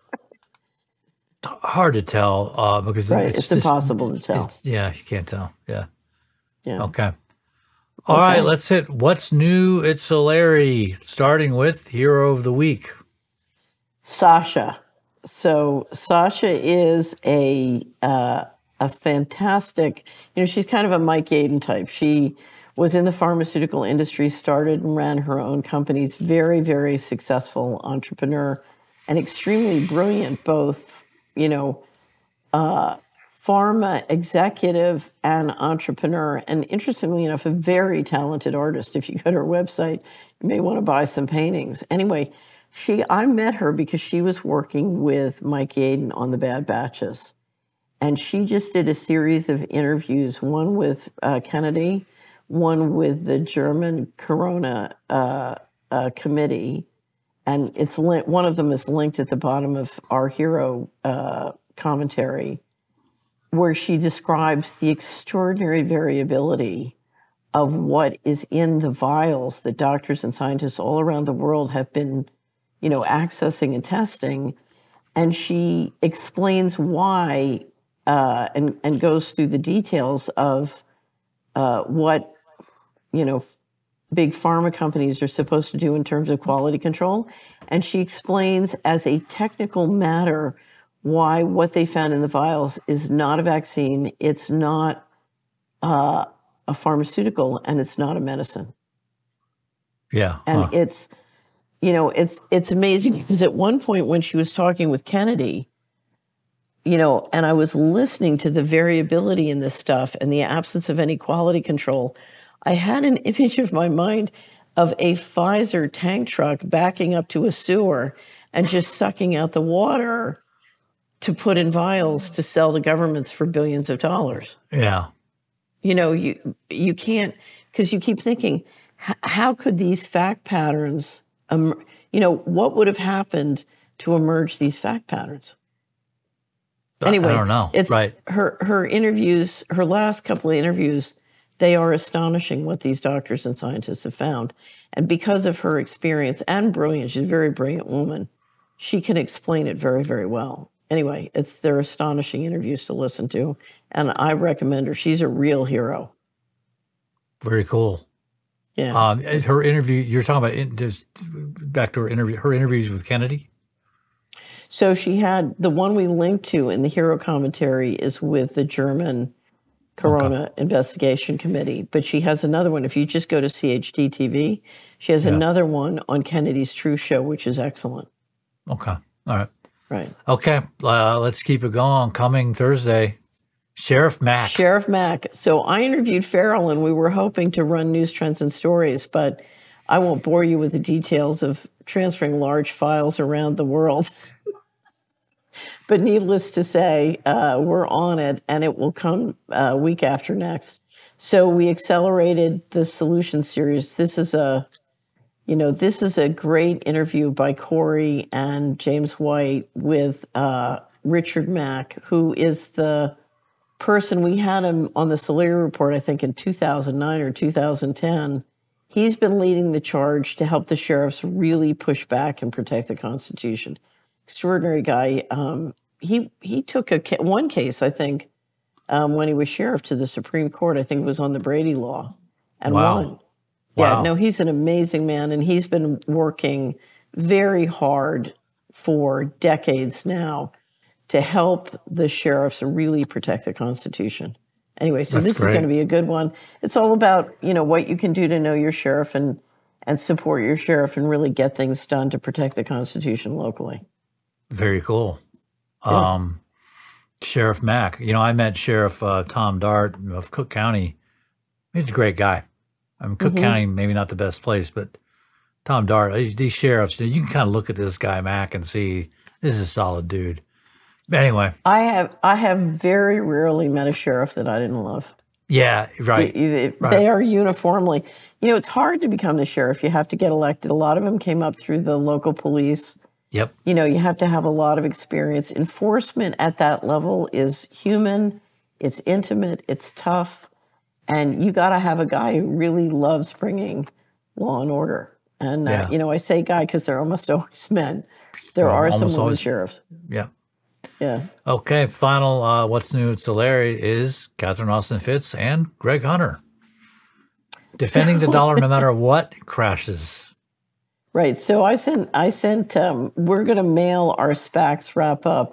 Hard to tell uh, because Right. it's, It's, just, impossible to tell. it's- yeah, you can't tell. Yeah. Yeah. Okay. All right, let's hit what's new at Solarity, starting with Hero of the Week. Sasha. So Sasha is a uh, a fantastic. You know, she's kind of a Mike Yaden type. She was in the pharmaceutical industry, started and ran her own companies, very, very successful entrepreneur and extremely brilliant, both, you know, uh, pharma executive and entrepreneur. And interestingly enough, a very talented artist. If you go to her website, you may want to buy some paintings. Anyway, she, I met her because she was working with Mike Yaden on the Bad Batches. And she just did a series of interviews, one with uh, Kennedy, one with the German Corona uh, uh, committee. And it's li- one of them is linked at the bottom of our hero uh, commentary, where she describes the extraordinary variability of what is in the vials that doctors and scientists all around the world have been, you know, accessing and testing. And she explains why uh, and, and goes through the details of uh, what, you know, f- big pharma companies are supposed to do in terms of quality control. And she explains as a technical matter why what they found in the vials is not a vaccine, it's not uh, a pharmaceutical, and it's not a medicine. Yeah. And huh. it's, you know, it's it's amazing because at one point when she was talking with Kennedy, you know, and I was listening to the variability in this stuff and the absence of any quality control, I had an image of my mind of a Pfizer tank truck backing up to a sewer and just sucking out the water to put in vials to sell to governments for billions of dollars. Yeah. You know, you you can't, because you keep thinking, h- how could these fact patterns, um, you know, what would have happened to emerge these fact patterns? Anyway, I don't know. It's Right. her her interviews, her last couple of interviews, they are astonishing what these doctors and scientists have found. And because of her experience and brilliance, she's a very brilliant woman, she can explain it very, very well. Anyway, it's they're astonishing interviews to listen to, and I recommend her. She's a real hero. Very cool. Yeah. Um, and her interview, you're talking about in, just back to her interview, her interviews with Kennedy. So she had the one we linked to in the hero commentary is with the German Corona Okay. Investigation Committee, but she has another one. If you just go to C H D T V, she has Yeah. another one on Kennedy's True Show, which is excellent. Okay. All right. Right. Okay. Uh, let's keep it going. Coming Thursday, Sheriff Mack. Sheriff Mack. So I interviewed Farrell, and we were hoping to run news, trends, and stories, but I won't bore you with the details of transferring large files around the world. But needless to say, uh, we're on it, and it will come uh, week after next. So we accelerated the solution series. This is a, you know, this is a great interview by Corey and James White with uh, Richard Mack, who is the person, we had him on the Solari Report, I think in two thousand nine or two thousand ten. He's been leading the charge to help the sheriffs really push back and protect the Constitution. Extraordinary guy. Um, he he took a ca- one case, I think, um, when he was sheriff to the Supreme Court. I think it was on the Brady Law, and Wow. won. Yeah, Wow. no, he's an amazing man, and he's been working very hard for decades now to help the sheriffs really protect the Constitution. Anyway, so That's this is great. going to be a good one. It's all about, you know, what you can do to know your sheriff and and support your sheriff and really get things done to protect the Constitution locally. Very cool. Yeah. Um, Sheriff Mack. You know, I met Sheriff uh, Tom Dart of Cook County. He's a great guy. I mean, Cook Mhm. County, maybe not the best place, but Tom Dart, these these sheriffs, you can kind of look at this guy, Mack, and see this is a solid dude. But anyway, I have I have very rarely met a sheriff that I didn't love. yeah, right. They, they- right. they are uniformly, you know, it's hard to become the sheriff. You have to get elected. A lot of them came up through the local police. Yep. You know, you have to have a lot of experience. Enforcement at that level is human, it's intimate, it's tough, and you got to have a guy who really loves bringing law and order. And, uh, Yeah. you know, I say guy because they're almost always men. There They're are some almost women always- sheriffs. Yeah. Yeah. Okay. Final, uh, what's new at Solari is Catherine Austin Fitts and Greg Hunter. Defending the dollar no matter what crashes. Right. So I sent, I sent, um, we're going to mail our SPACs wrap up,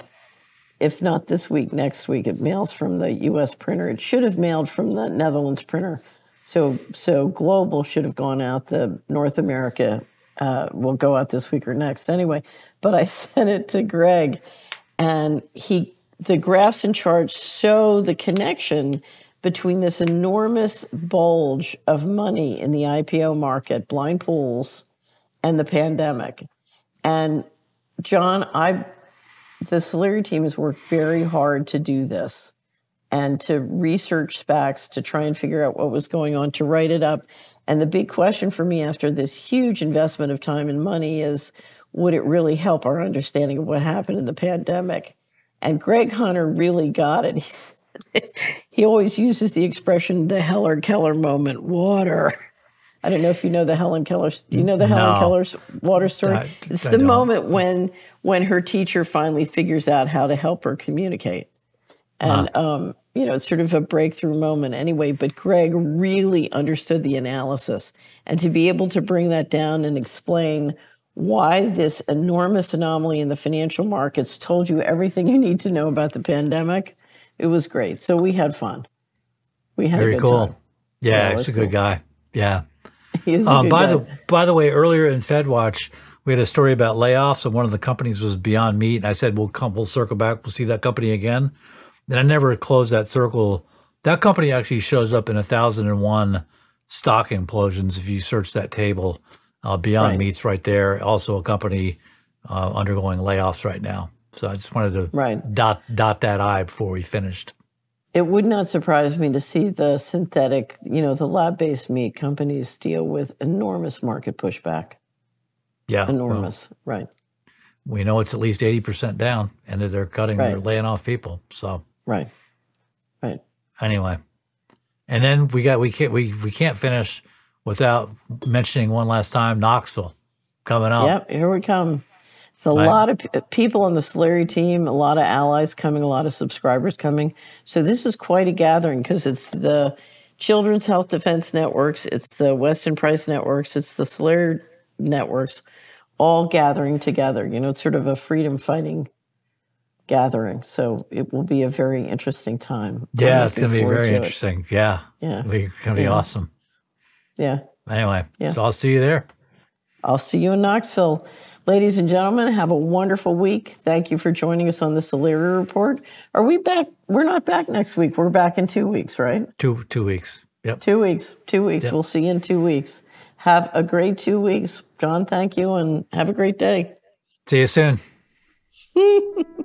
if not this week, next week. It mails from the U S printer. It should have mailed from the Netherlands printer. So so global should have gone out. The North America uh, will go out this week or next anyway. But I sent it to Greg, and he the graphs and charts show the connection between this enormous bulge of money in the I P O market, blind pools, and the pandemic. And John, I the Solari team has worked very hard to do this and to research SPACs, to try and figure out what was going on, to write it up. And the big question for me after this huge investment of time and money is, would it really help our understanding of what happened in the pandemic? And Greg Hunter really got it. He always uses the expression, the Heller Keller moment, water. I don't know if you know the Helen Keller. Do you know the Helen No. Keller's water story? I- it's I the don't. moment when when her teacher finally figures out how to help her communicate. And, um, you know, it's sort of a breakthrough moment anyway. But Greg really understood the analysis. And to be able to bring that down and explain why this enormous anomaly in the financial markets told you everything you need to know about the pandemic, it was great. So we had fun. We had Very a good cool. time. Yeah, Yeah, it he's was a good cool. guy. Yeah. He is a Um, good by guy. the by the way, earlier in FedWatch, we had a story about layoffs, and one of the companies was Beyond Meat. And I said, we'll come, we'll circle back. We'll see that company again. And I never closed that circle. That company actually shows up in one thousand one stock implosions if you search that table. Uh, Beyond Right. Meat's right there. Also a company uh, undergoing layoffs right now. So I just wanted to Right. dot dot that I before we finished. It would not surprise me to see the synthetic, you know, the lab-based meat companies deal with enormous market pushback. Yeah. well, Enormous, right, we know it's at least eighty percent down, and that they're cutting, they're Right. laying off people. So right, right. anyway, and then we got we can't we we can't finish without mentioning one last time Knoxville coming up. Yep, here we come. It's a Right. lot of p- people on the Solari team, a lot of allies coming, a lot of subscribers coming. So this is quite a gathering because it's the Children's Health Defense Networks, it's the Weston Price Networks, it's the Solari networks, all gathering together. You know, it's sort of a freedom fighting gathering. So it will be a very interesting time. I'm Yeah, it's looking going to be forward very to it. interesting. Yeah, Yeah. it'll be going to be Yeah. awesome. Yeah. Anyway, Yeah. so I'll see you there. I'll see you in Knoxville. Ladies and gentlemen, have a wonderful week. Thank you for joining us on the Solari Report. Are we back? We're not back next week. We're back in two weeks, right? Two two weeks. Yep. Two weeks. Two weeks. Yep. We'll see you in two weeks. Have a great two weeks. John, thank you, and have a great day. See you soon.